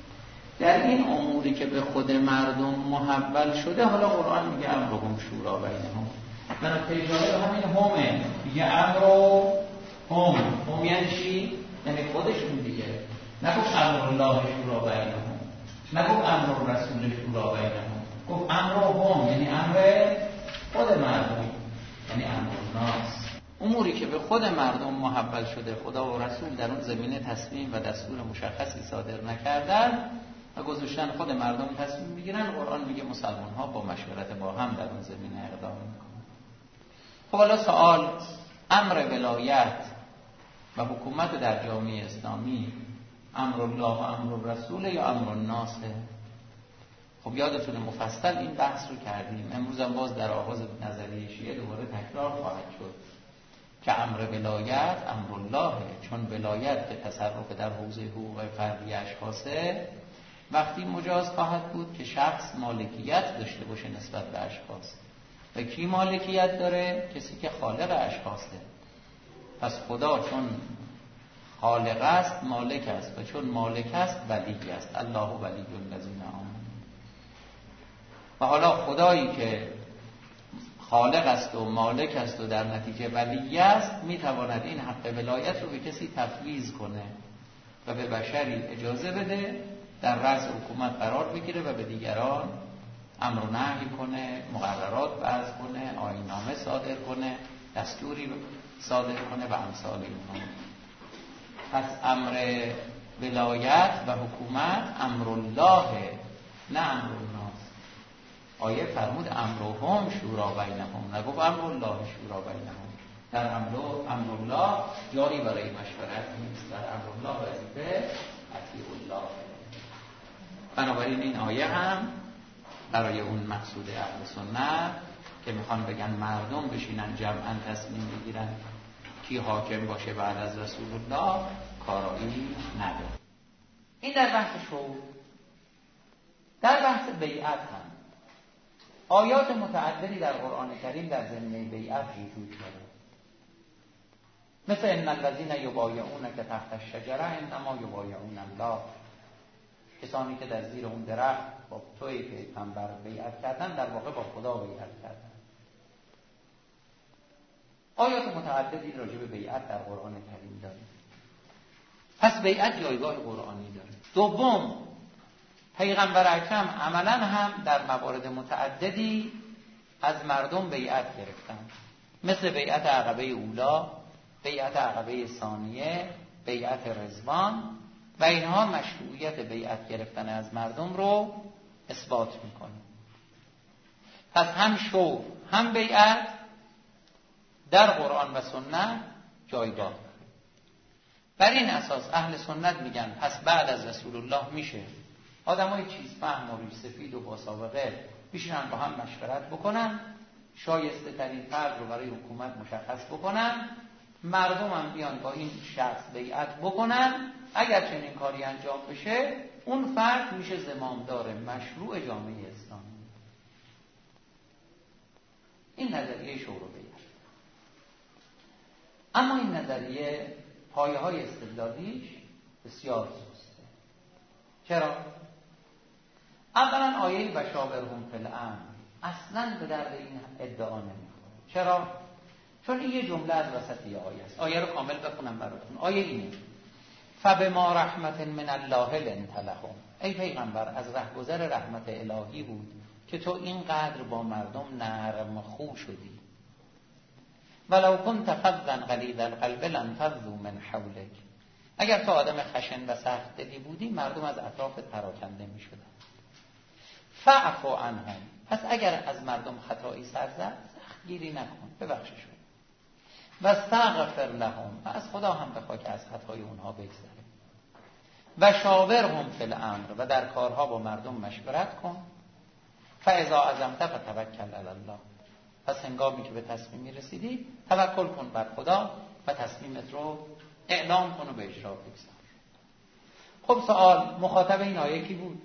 در این اموری که به خود مردم محول شده حالا قرآن میگه امرهم شورا بینهم. من پیجاره همین همه میگه امر و هم. هم یعنی چی؟ یعنی خودشون دیگه. نگفت امر الله شورا بینهم، نگفت امر الرسول شورا بینهم، گفت امر و هم یعنی امر خود مردم، یعنی امر الناس. اموری که به خود مردم محول شده خدا و رسول در اون زمینه تصمیم و دستور مشخصی صادر نکردن و گذاشتن خود مردم تصمیم میگیرن، قرآن میگه مسلمان ها با مشورت با هم در اون زمینه اقدام میکنن. خب حالا سوال، امر ولایت و حکومت در جامعه اسلامی امر الله و امر الرسول یا امر الناس؟ خب یادتونه مفصل این بحث رو کردیم. امروز هم باز در آغاز نظریه شیعه دوباره تکرار خواهد شد. که امر ولایت امر الله، چون ولایت به تصرف در حوزه حقوق فردی اشخاصه، وقتی مجاز خواهد بود که شخص مالکیت داشته باشه نسبت به اشخاص. و کی مالکیت داره؟ کسی که خالق اشخاصه. پس خدا چون خالق است مالک است، و چون مالک است ولی است. الله ولی الذین آمنوا. و حالا خدایی که خالق است و مالک است و در نتیجه ولی است، میتواند این حق ولایت رو به کسی تفویض کنه و به بشری اجازه بده در رأس حکومت قرار بگیره و به دیگران امر و نهی کنه، مقررات وضع کنه، آیین‌نامه صادر کنه، دستوری صادر کنه و امثال اینها. پس امر ولایت و حکومت امر الله، نه امر الناس. آیه فرمود امرهم شورا بینهم، نگفت امر الله شورا بینهم. در امر امر الله جایی برای مشورت نیست، در امر الله وظیفه اطیع الله. بنابراین این آیه هم برای اون مقصود اهل سنت که میخوان بگن مردم بشینن جمعاً تصمیم بگیرن کی حاکم باشه بعد از رسول الله، کارایی نداره. این در بحث شورا. در بحث بیعت هم آیات متعددی در قرآن کریم در زمینه بیعت وجود داره، مثل ان الذین یبایعونک تحت الشجره انما یبایعون الله. کسانی که در زیر اون درخت با توی پیغمبر بیعت کردن در واقع با خدا بیعت کردن. آیات متعددی راجع به بیعت در قرآن کریم داره. پس بیعت جایگاه قرآنی داره. دوم، پیغمبر اکرم عملاً هم در موارد متعددی از مردم بیعت گرفتن، مثل بیعت عقبه اولا، بیعت عقبه ثانیه، بیعت رضوان، و اینها مشروعیت بیعت گرفتن از مردم رو اثبات میکنه. پس هم شورا هم بیعت در قرآن و سنت جایگاه داره. بر این اساس اهل سنت میگن پس بعد از رسول الله میشه آدمای چیز فهم و ریش سفید و با سابقه بشینن با هم مشورت بکنن، شایسته ترین فرد رو برای حکومت مشخص بکنن، مردم هم بیان با این شخص بیعت بکنن. اگر چنین کاری انجام بشه اون فرد میشه زمامدار مشروع جامعه اسلامی. این نظریه شورا بیعت. اما این نظریه پایه های استدلالیش بسیار سسته. چرا؟ اولا آیه و شاورهم فی الامر اصلا به درد این ادعا نمیخوره. چرا؟ چون این یه جمله از وسط یه آیه است. آیه رو کامل بخونم براتون. آیه اینه: فبما رحمت من الله لنت لهم. ای پیغمبر، از رهگذر رحمت الهی بود که تو اینقدر با مردم نرم خو شدی. ولو كنت فظا غلیظ القلب لانفضوا من حولک. اگر تو آدم خشن و سخت دلی بودی مردم از اطرافت پراکنده می شدن. فاعف عنهم. پس اگر از مردم خطایی سر زد سخت گیری نکن، ببخششون. و استغفر لهم. و از خدا هم بخوا که از خطای اونها بگذره. و شاورهم فی الامر. و در کارها با مردم مشورت کن. فاذا عزمت فتوکل علی الله. پس هنگامی که به تصمیمی رسیدی توکل کن بر خدا و تصمیمت رو اعلام کن و به اجرا بگذار. خب سوال، مخاطب این آیه کی بود؟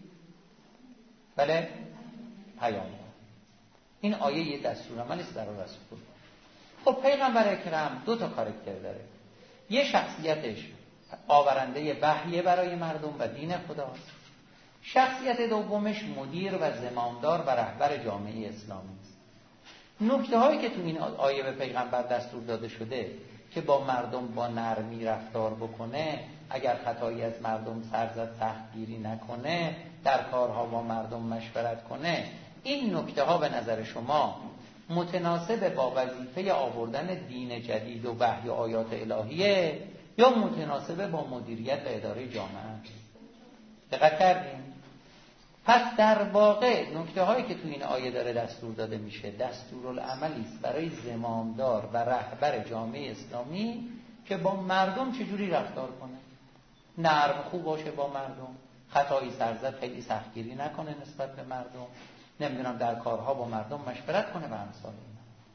بله، پیامبر. این آیه یه دستورالعمل است برای رسول. خب پیغمبر اکرم دو تا کاراکتر داره. یه شخصیتش آورنده وحی برای مردم و دین خداست. شخصیت دومش مدیر و زمامدار و رهبر جامعه اسلامی است. نکته هایی که تو این آیه به پیغمبر دستور داده شده که با مردم با نرمی رفتار بکنه، اگر خطایی از مردم سر زد سختگیری نکنه، در کارها با مردم مشورت کنه، این نکته ها به نظر شما متناسب با وظیفه آوردن دین جدید و وحی و آیات الهیه یا متناسب با مدیریت و اداره جامعه؟ دقت کردیم؟ پس در واقع نکته هایی که تو این آیه داره دستور داده میشه دستورالعملی است برای زمامدار و رهبر جامعه اسلامی که با مردم چجوری رفتار کنه، نرم خوب باشه با مردم، خطایی سرزد خیلی سختگیری نکنه نسبت به مردم، نمیدونم در کارها با مردم مشورت کنه و امثال اینا.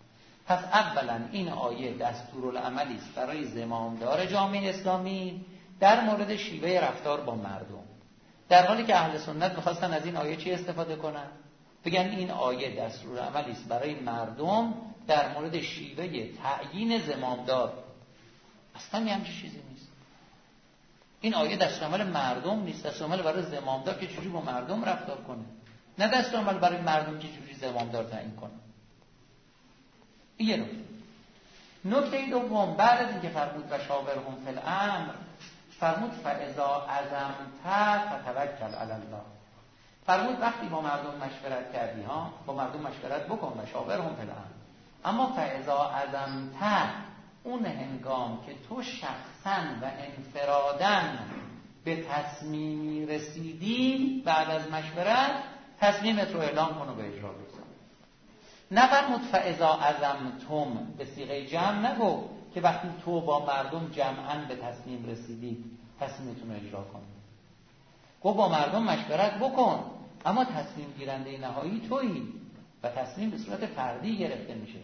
پس اولا این آیه دستورالعملی است برای زمامدار جامعه اسلامی در مورد شیوه رفتار با مردم، در حالی که اهل سنت می‌خواستن از این آیه چی استفاده کنن؟ بگن این آیه دستورالعملی است برای مردم در مورد شیوه تعیین زمامدار. اصلا یه همچین چیزی نیست. این آیه دستورالعمل مردم نیست، دستورالعمل برای زمامدار که چجوری با مردم رفتار کنه، نه دستورالعمل برای مردم که چجوری زمامدار تعیین کنه. این یه نکته. نکته دوم، بعد از اینکه فرمود و شاورهم فی الامر، فرمود فاذا عزمت فتوکل علی الله. فرمود وقتی با مردم مشورت کردی ها، با مردم مشورت بکن و شاورهم فی الامر. اما فاذا عزمت، اون هنگام که تو شخصا و انفراداً به تصمیمی رسیدی، بعد از مشورت تصمیمت رو اعلام کن و به اجرا بگذار. نفرمود فاذا عزمتم، به صیغه جمع نگو که وقتی تو با مردم جمعاً به تصمیم رسیدی تصمیمتون رو اجرا کن. گو با مردم مشورت بکن، اما تصمیم گیرنده نهایی تویی و تصمیم به صورت فردی گرفته میشه.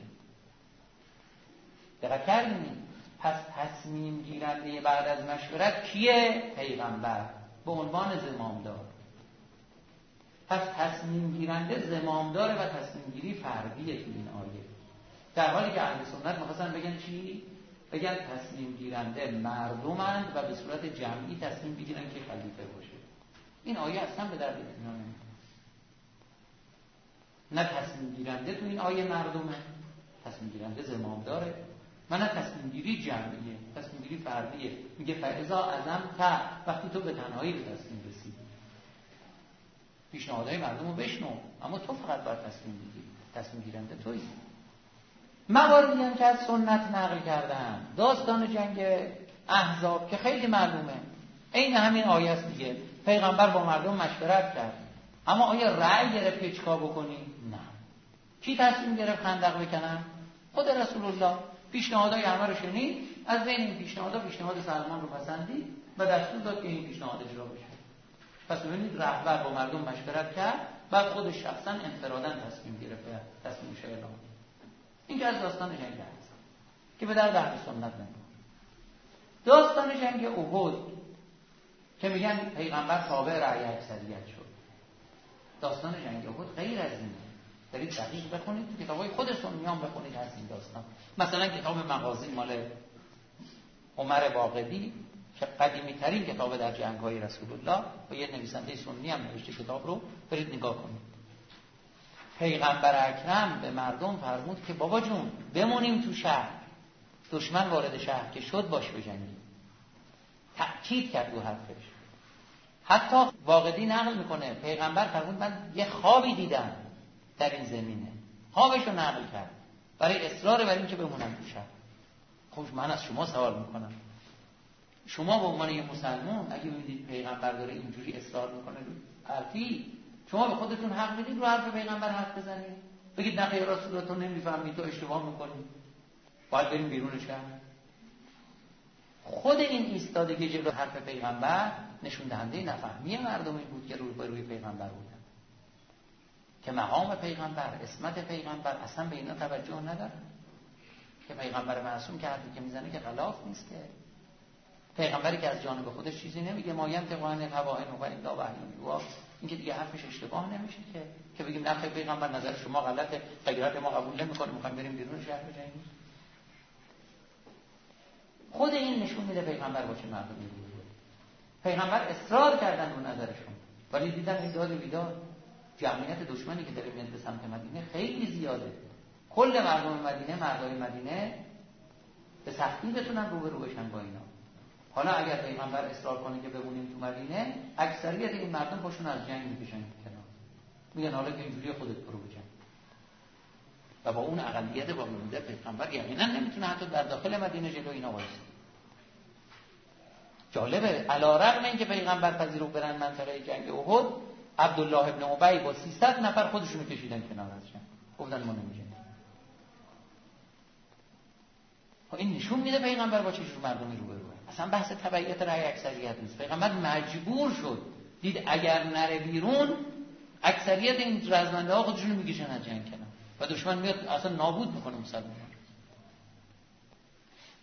دقت کردین؟ پس تصمیم گیرنده بعد از مشورت کیه؟ پیغمبر به عنوان زمامدار. پس تصمیم گیرنده زمامداره و تصمیم گیری فردیه تو این آیه، در حالی که اهل سنت می‌خواستن بگن چی؟ بگن تصمیم گیرنده مردمند و به صورت جمعی تصمیم بگیرن که خلیفه باشه. این آیه اصلا به درد اینا نمی‌خوره. نه تصمیم گیرنده تو این آیه مردمه، تصمیم گیرنده زمامداره، من نه تصمیم گیری جمعیه، تصمیم گیری فردیه. میگه فاذا عزمت، وقتی تو به تنهایی به تصمیم رسیدی. پیشنهادهای مردم رو بشنو، اما تو فقط باید تصمیم بگیری، تصمیم گیرنده تویی. مواردی هم که از سنت نقل کردن، داستان جنگ احزاب که خیلی معلومه، عین همین آیه است دیگه. پیغمبر با مردم مشورت کرد، اما آیا رأی گرفت که چیکار بکنی؟ نه. کی تصمیم گرفت خندق بکنن؟ خود رسول الله. پیشنهادهای همه رو شنید، از بین این پیشنهادها پیشنهاد سلمان رو پسندید و دستور داد که این پیشنهاد اجرا بشه. پس ببینید رهبر با مردم مشورت کرد، بعد خودش شخصا انفراداً تصمیم گرفت، تصمیمش اعلام کرد. این که از داستان جنگ هست که به درد اهل سنت نمیخوره. داستان جنگ احد که میگن پیغمبر تابع رأی اکثریت شد. داستان جنگ احد غیر از اینه. برید دقیق بخونید، کتابای خود سنیان بخونید از این داستان. مثلا کتاب مغازی مال عمر واقدی که قدیمی ترین کتاب در جنگ های رسول الله و یه نویسنده سنی هم نوشته کتاب رو، برید نگاه کنید. پیغمبر اکرم به مردم فرمود که بابا جون بمونیم تو شهر، دشمن وارد شهر که شد باش بجنگیم. تأکید کرد رو حرفش. حتی واقدی نقل میکنه پیغمبر فرمود من یه خوابی دیدم در این زمینه، خوابش رو نقل کرد برای اصرار بر این که بمونم تو شهر. خب من از شما سوال میکنم، شما به عنوان یه مسلمان اگه ببینید پیغمبر داره اینجوری اصرار میکنه حرفی، شما به خودتون حق میدید رو حرف پیغمبر حرف بزنید؟ بگید نه خیر رسول الله تو نمیفهمی، تو اشتباه میکنی، باید بریم بیرون شهر. خود این ایستادگی جلو حرف پیغمبر نشون دهنده نفهمی مردمی بود که روی به روی پیغمبر بودن، که مقام پیغمبر، عصمت پیغمبر اصلا به اینا توجه نداره، که پیغمبر معصوم که حرفی که میزنه که خلاف نیست، که پیغمبری که از جانب خودش چیزی نمیگه، ما ینطق عن الهوی ان هو الا وحی یوحی، این که دیگه حرفش اشتباه نمیشه که که بگیم نه پیغمبر نظر شما غلطه، غیرت ما قبول نمیکنه، میخوایم بریم بیرون شهر بجنگیم. خود این نشون میده پیغمبر با چه مردمی بود. پیغمبر اصرار کردن رو نظرشون، ولی دیدن این داد و بیداد، جمعیت دشمنی که داره میاد به سمت مدینه خیلی زیاده. کل مردم مدینه، مردای مدینه به سختی بتونن روبرو بشن با اینا. حالا اگر پیغمبر اصرار کنه که بمونیم تو مدینه، اکثریت این مردم پاشون از جنگ میکشن کنار، میگن حالا که اینجوری خودت برو بجنگ. و با اون اقلیت با مونده پیغمبر یقینا نمیتونه حتی در داخل مدینه جلو اینا وایسه. جالبه علیرغم اینکه پیغمبر پذیرفت برن منطقه جنگ احد، عبدالله ابن ابی با سیصد نفر خودشونو کشیدن کنار از جنگ، گفتن ما نمیجنگیم. این نشون میده پیغمبر با چه جور مردمی روبروه. اصلا بحث تبعیت رأی اکثریت نیست. پیغمبر مجبور شد، دید اگر نره بیرون اکثریت این رزمنده ها خودشونو میکشن از جنگ کنار و دشمن میاد اصلا نابود میکنه مسلمانان.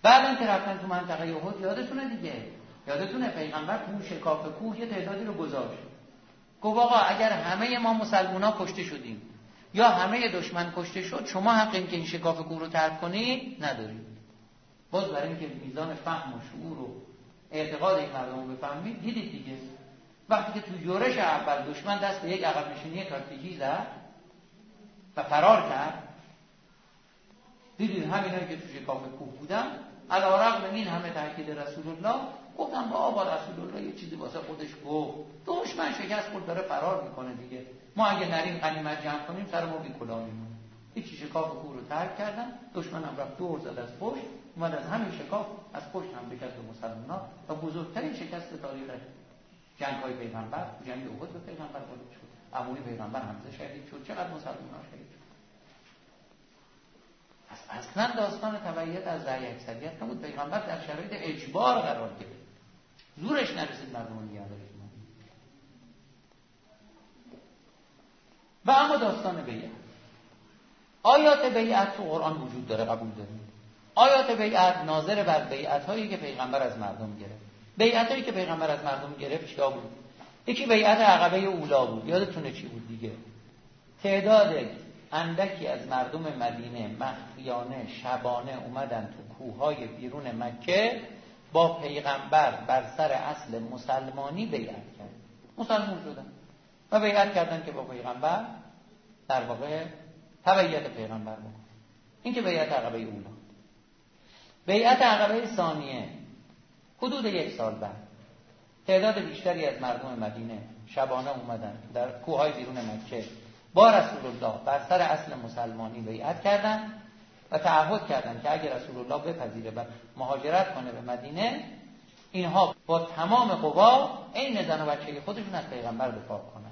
بعدن که رفتن تو منطقه احد یادتونه دیگه، یادتونه پیغمبر تو شکاف کوه یه تعدادی رو گذاشت، گفت آقا اگر همه ما مسلمونا کشته شدیم یا همه دشمن کشته شد، شما حق این که این شکاف کوه رو ترک کنید ندارید. باز برای اینکه میزان فهم و شعور و اعتقاد این مردم رو بفهمید، دیدید دیگه وقتی که تو یورش اول دشمن دست به یک عقب نشینی تاکتیکی زد و فرار کرد، دیدید همینایی که تو شکاف کوه بودن علی‌رغم این همه تاکید رسول الله گفتن بابا رسول الله یه چیزی واسه خودش گفت، دشمن شکست خورد داره فرار میکنه دیگه، ما اگه نریم غنیمت جمع کنیم سر ما بی کلاه میمونه. هیچ شکاف کوه رو ترک کردن، دشمن هم رفت دور زد از پشت، اومد از همین شکاف از پشت هم بکرد به مسلمان‌ها و بزرگترین شکست تاریخ جنگ‌های پیغمبر، جنگ احد به پیغمبر وارد شد. عموی پیغمبر حمزه شهید شد، چقدر مسلمان‌ها شهید شد. اصلا داستان تبعیت از رأی اکثریت نبود، پیغمبر در شرایط اجبار قرار گرفت، زورش نرسید مردم رو نگه داره. و اما داستان بیعت، آیات بیعت تو قرآن وجود داره، قبول داریم. آیات بیعت ناظر بر بیعت هایی که پیغمبر از مردم گرفت. بیعت هایی که پیغمبر از مردم گرفت چیا بود؟ یکی بیعت عقبه اولا بود، یادتونه چی بود دیگه؟ تعداد اندکی از مردم مدینه مخفیانه شبانه اومدن تو کوههای بیرون مکه با پیغمبر بر سر اصل مسلمانی بیعت کرد، مسلمان شدن و بیعت کردن که با پیغمبر در واقع تبعیت پیغمبر بکن. این که بیعت عقبه اولا. بیعت عقبه ثانیه حدود یک سال بعد تعداد بیشتری از مردم مدینه شبانه اومدن در کوههای بیرون مکه با رسول الله بر سر اصل مسلمانی بیعت کردن و تعهد کردن که اگر رسول الله بپذیره و مهاجرت کنه به مدینه، اینها با تمام قوا عین زن و بچه خودشون از پیغمبر دفاع کنن.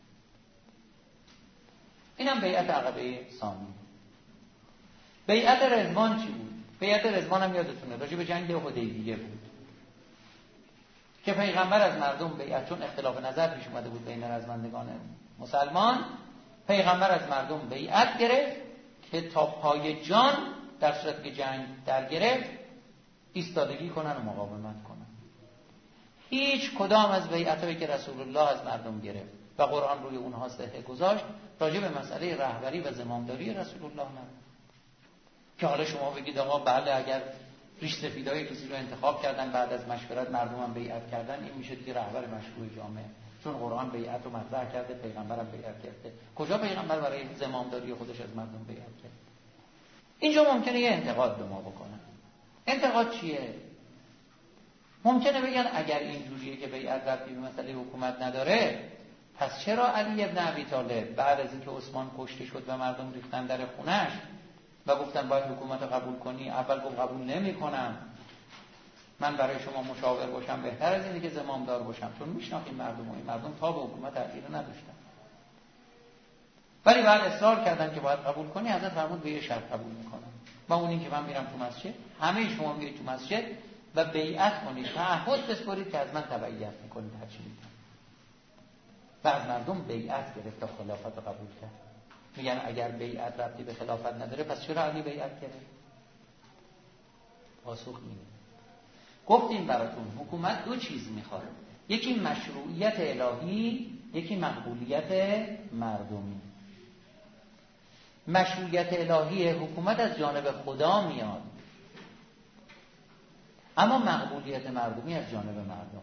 اینم بیعت عقبه ثانی. بیعت رضوان چی بود؟ بیعت رضوان هم یادتونه راجع به جنگ حدیبیه بود که پیغمبر از مردم بیعت، چون اختلاف نظر پیش اومده بود بین رزمندگان مسلمان، پیغمبر از مردم بیعت گرفت که تا پای جان در صورت که جنگ در گرفت ایستادگی کنن و مقاومت کنن. هیچ کدام از بیعتایی که رسول الله از مردم گرفت و قرآن روی اونها صحه گذاشت راجع به مسئله رهبری و زمامداری رسول الله نبود که حالا شما بگید آقا بله اگر ریش سفیدای کسی رو انتخاب کردن بعد از مشورت مردم هم بیعت کردن، این میشه دیگه رهبر مشروع جامعه، چون قرآن بیعت رو مطرح کرده، پیغمبر هم بیعت کرده. کجا پیغمبر برای زمامداری خودش از مردم بیعت کرد؟ اینجا ممکنه یه انتقاد به ما بکنن. انتقاد چیه؟ ممکنه بگن اگر این جوریه که بیعت ربطی به مسئله حکومت نداره، پس چرا علی ابن ابی طالب بعد از اینکه عثمان کشته شد و مردم ریختن در خونش و گفتن باید حکومت قبول کنی، اول گفت قبول نمی‌کنم، من برای شما مشاور باشم بهتر از اینه که زمامدار باشم، چون میشناختیم مردم و این مردم تا به حکومت تغییر نداشتن، ولی بعد اصرار کردن که باید قبول کنی، حضرت فرمود به یه شرط قبول میکنم و اون این که من میرم تو مسجد، همه شما میرید تو مسجد و بیعت کنید، تعهد بسپارید که از من تبعیت میکنید هر چی میگم. و از مردم بیعت گرفت تا خلافت رو قبول کرد. میگن اگر بیعت ربطی به خلافت نداره پس چرا علی بیعت کرد؟ پاسخ میده. گفتیم براتون حکومت دو چیز میخواد، یکی مشروعیت الهی، یکی مقبولیت مردمی. مشروعیت الهی حکومت از جانب خدا میاد، اما مقبولیت مردمی از جانب مردم.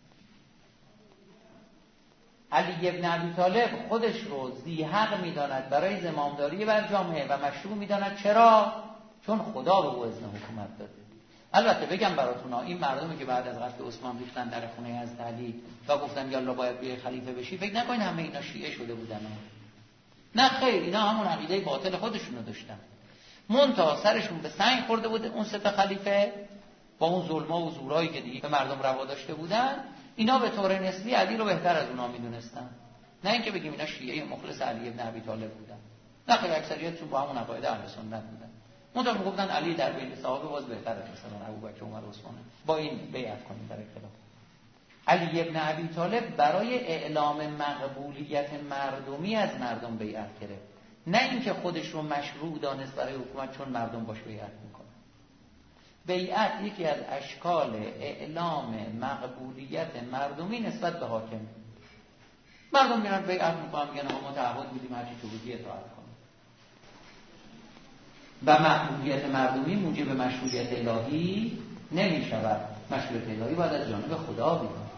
علی ابن ابی طالب خودش رو ذی حق میداند برای زمامداری بر جامعه و مشروع میداند. چرا؟ چون خدا به او اذن حکومت داده. البته بگم براتون این مردمی که بعد از قتل عثمان ریختن در خونه از علی و گفتن یالا باید بیای خلیفه بشی، فکر نکنین همه اینا شیعه شده بودن. نه خیر، اینا همون عقیده باطل خودشونو داشتن، منتها سرشون به سنگ خورده بود اون سه تا خلیفه با اون ظلم‌ها و زورایی که دیگه به مردم روا داشته بودن. اینا به طور نسبی علی رو بهتر از اونا میدونستن، نه اینکه بگیم اینا شیعه مخلص علی ابن ابی طالب بودن. نه خیر، اکثریتشون با همون عقاید اهل سنت بودن، منتها میگفتن علی در بین صحابه باز بهتر از مثلا ابوبکر، عمر و عثمان، با این بیعت کنیم برای خلاف. علی ابن ابی طالب برای اعلام مقبولیت مردمی از مردم بیعت کرد، نه اینکه خودش رو مشروع دانست برای حکومت چون مردم باش بیعت میکنن. بیعت یکی از اشکال اعلام مقبولیت مردمی نسبت به حاکم. مردم میرن بیعت میکنن، میگن ما تعهد میدیم هرچی تو بودی اطاعت کنیم. و مقبولیت مردمی موجب مشروعیت الهی نمیشود. مشروعیت الهی باید از جانب خدا بیاد.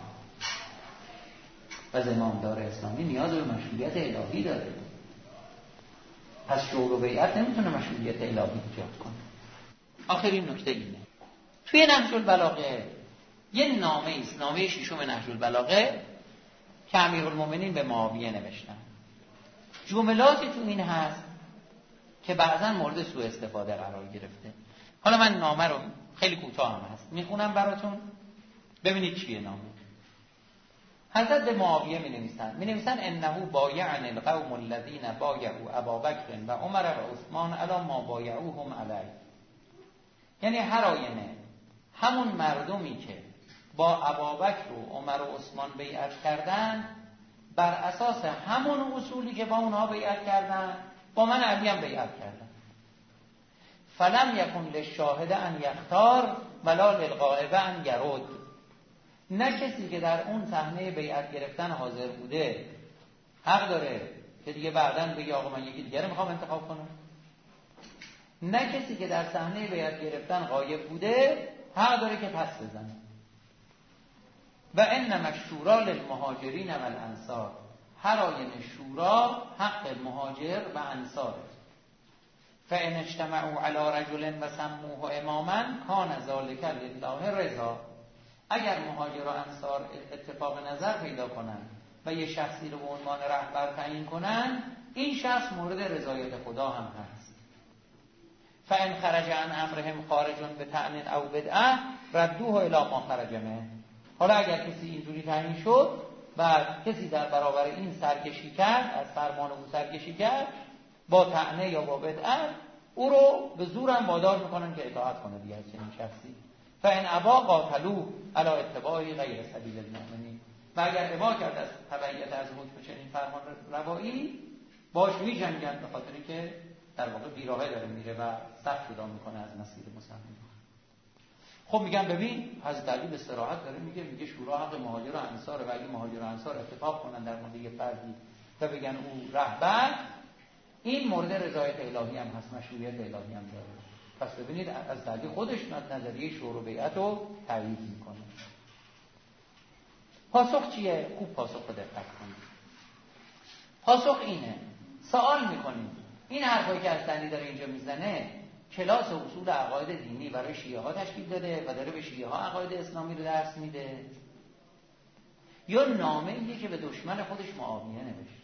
و زمامدار اسلامی نیاز به مشروعیت الهی داره. پس شورا و بیعت نمیتونه مشروعیت الهی ایجاد کنه. آخرین نکته اینه، توی نهج البلاغه یه نامه ایست، نامه ششم نهج البلاغه که امیرالمومنین به معاویه نوشتن. جملاتی تو این هست که بعضا مورد سوء استفاده قرار گرفته. حالا من نامه رو خیلی کوتاه هم هست میخونم براتون، ببینید چیه نامه. حضرت به معاویه می نویسند می نویسند انه بایعن القوم الذین بایعوا ابابکر و عمر و عثمان علی ما بایعوهم علیه. یعنی هر آینه همون مردمی که با ابابکر و عمر و عثمان بیعت کردن، بر اساس همون اصولی که با اونها بیعت کردن با من علی هم بیعت کردن. فلم یکن للشاهد ان یختار ولا للغائب ان یرد. نه کسی که در اون صحنه بیعت گرفتن حاضر بوده حق داره که دیگه بعداً بگه آقا من یکی دیگه رو میخوام انتخاب کنم. نه کسی که در صحنه بیعت گرفتن غایب بوده حق داره که پس بزنه. و انما الشورا للمهاجرین و الانصار. هر آینه شورا حق مهاجر و انصار. فان اجتمعوا علی رجل و سموه اماما کان ذلک لله رضا. اگر مهاجر و انصار اتفاق نظر پیدا کنن و یه شخصی رو به عنوان رهبر تعیین کنن، این شخص مورد رضایت خدا هم هست. فان خرج عن امرهم خارج به طعن او بدعه ردوه الی ما خرج منه. حالا اگر کسی اینجوری تعیین شد و کسی در برابر این سرکشی کرد، از فرمان او سرکشی کرد با طعنه یا با بدعه، او رو به زور هم وادار میکنن که اطاعت کنه دیگه از چنین شخصی. فان ابا قاتلوه علی اتباع غیر سبیل المؤمنین. و اگر ابا کرد از تبعیت از حکم چنین فرمان روایی، باش میجنگن به خاطر که در واقع بیراهه داره میره و سخت جدا میکنه از مسیر مسلمان. خب میگم ببین حضرت علی به صراحت داره میگه میگه شورا حق مهاجر و انصار، و اگه مهاجر و انصار اتفاق کنن در مورد یه فردی و بگن او رهبر، این مورد رضایت الهی هم هست، مشروعیت الهی هم داره. پس ببینید از علی خودش نظریه شورا و بیعت رو تایید میکنه. پاسخ چیه؟ خوب پاسخ رو دقت کنید. پاسخ اینه، سوال میکنیم این حرفایی که از علی داره اینجا میزنه کلاس اصول عقاید دینی برای شیعه ها تشکیل داده و داره به شیعه ها عقاید اسلامی رو درس میده، یا نامه ایه که به دشمن خودش معاویه نوشته؟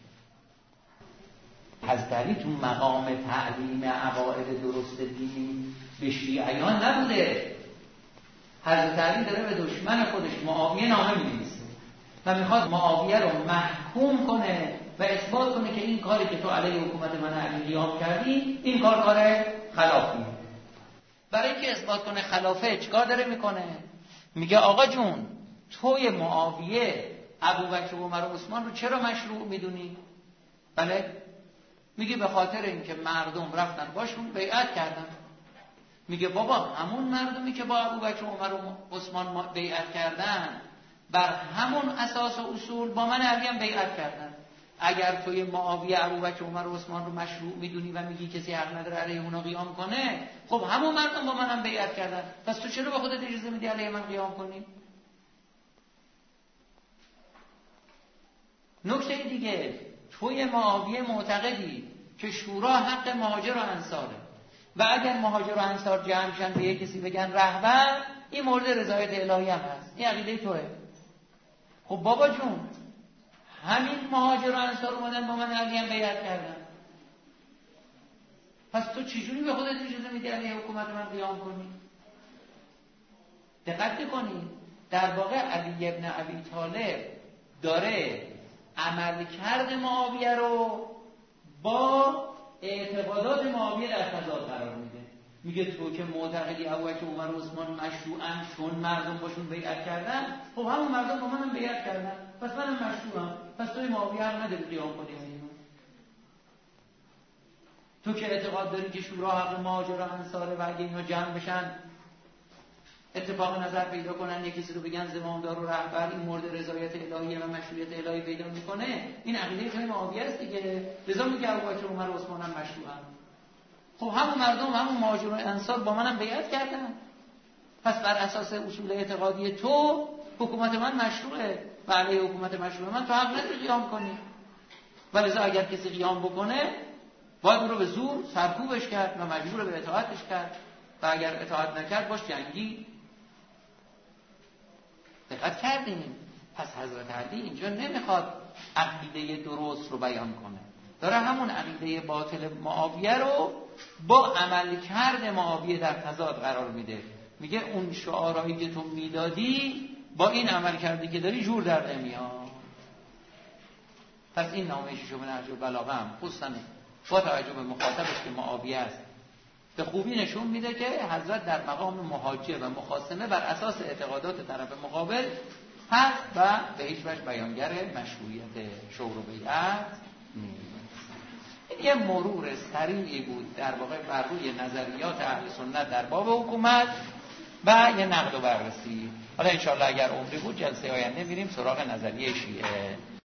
حضرت علی تو مقام تعلیم عقاید درست دینی به شیعیان نبوده. حضرت علی داره به دشمن خودش معاویه نامه می‌نویسه و میخواد معاویه رو محکوم کنه و اثبات کنه که این کاری که تو علیه حکومت من علی قیام کردی این کار کار خلافیه. برای اینکه اثبات کنه خلافه چیکار داره میکنه؟ میگه آقا جون توی معاویه ابوبکر و عمر و عثمان رو چرا مشروع میدونی؟ بله میگه به خاطر اینکه مردم رفتن باشون بیعت کردن. میگه بابا همون مردمی که با ابوبکر و عمر و عثمان بیعت کردن بر همون اساس و اصول با من علی هم بیعت کردن. اگر توی معاویه ابوبکر و عمر و عثمان رو مشروع میدونی و میگی کسی حق نداره علیه اونا قیام کنه، خب همون مردم با منم بیعت کردن، پس تو چرا به خودت اجازه میدی علیه من قیام کنی؟ نکته دیگه، توی معاویه معتقدی که شورا حق مهاجر و انصاره و اگر مهاجر و انصار جمع شن به یک کسی بگن رهبر، این مورد رضایت الهی هم هست. این عقیده توه. خب بابا جون همین مهاجر و انصار اومدن با من علی هم بیعت کردن، پس تو چجوری به خودت اجازه میدی علیه حکومت من قیام کنی؟ دقت کنی در واقع علی ابن ابی طالب داره عملکرد معاویه رو با اعتقادات معاویه در تضاد قرار میده. میگه تو که معتقدی ابوبکر و عمر و عثمان مشروعن چون مردم باشون بیعت کردن، خب همون مردم با منم بیعت کردن، پس منم مشروعم، پس توی معاویه هم نداری قیام کنی. تو که اعتقاد داری که شورا حق مهاجر و انصاره و اگه اینا جمع بشن اتفاق نظر پیدا کنن، یکی رو بگن زمامدار و رهبر این مورد رضایت الهی و مشروعیت الهی پیدا میکنه، این عقیده خیلی معاویه است دیگه. لذا میگه ابوبکر عمر و عثمان هم مشروعن. خب همون مردم، همون مهاجرون انصار با منم بیعت کردن، پس بر اساس اصول اعتقادی تو حکومت من مشروعه و علیه حکومت مشروع من تو حق نداری قیام کنی. و لذا اگر کسی قیام بکنه باید او رو به زور سرکوبش کرد و مجبور به اطاعتش کرد و اگر اطاعت نکرد باش جنگی. دقت کردیم؟ پس حضرت علی اینجا نمیخواد عقیده درست رو بیان کنه، داره همون عقیده باطل معاویه رو با عملکرد معاویه در تضاد قرار میده. میگه اون شعارهایی که تو میدادی با این عمل کردی که داری جور در نمیاد. پس این نامه ششم نهج البلاغه هم خصوصا با توجه به مخاطبش که معاویه است به خوبی نشون میده که حضرت در مقام محاجه و مخاصمه بر اساس اعتقادات طرف مقابل هست و به هیچ وجه بیانگر مشروعیت شور و بیعت نیست. این یه مرور سریعی بود در واقع بر روی نظریات اهل سنت در باب حکومت و یه نقد و بررسی. حالا انشاءالله اگر عمری بود جلسه آینده میریم سراغ نظریه شیعه.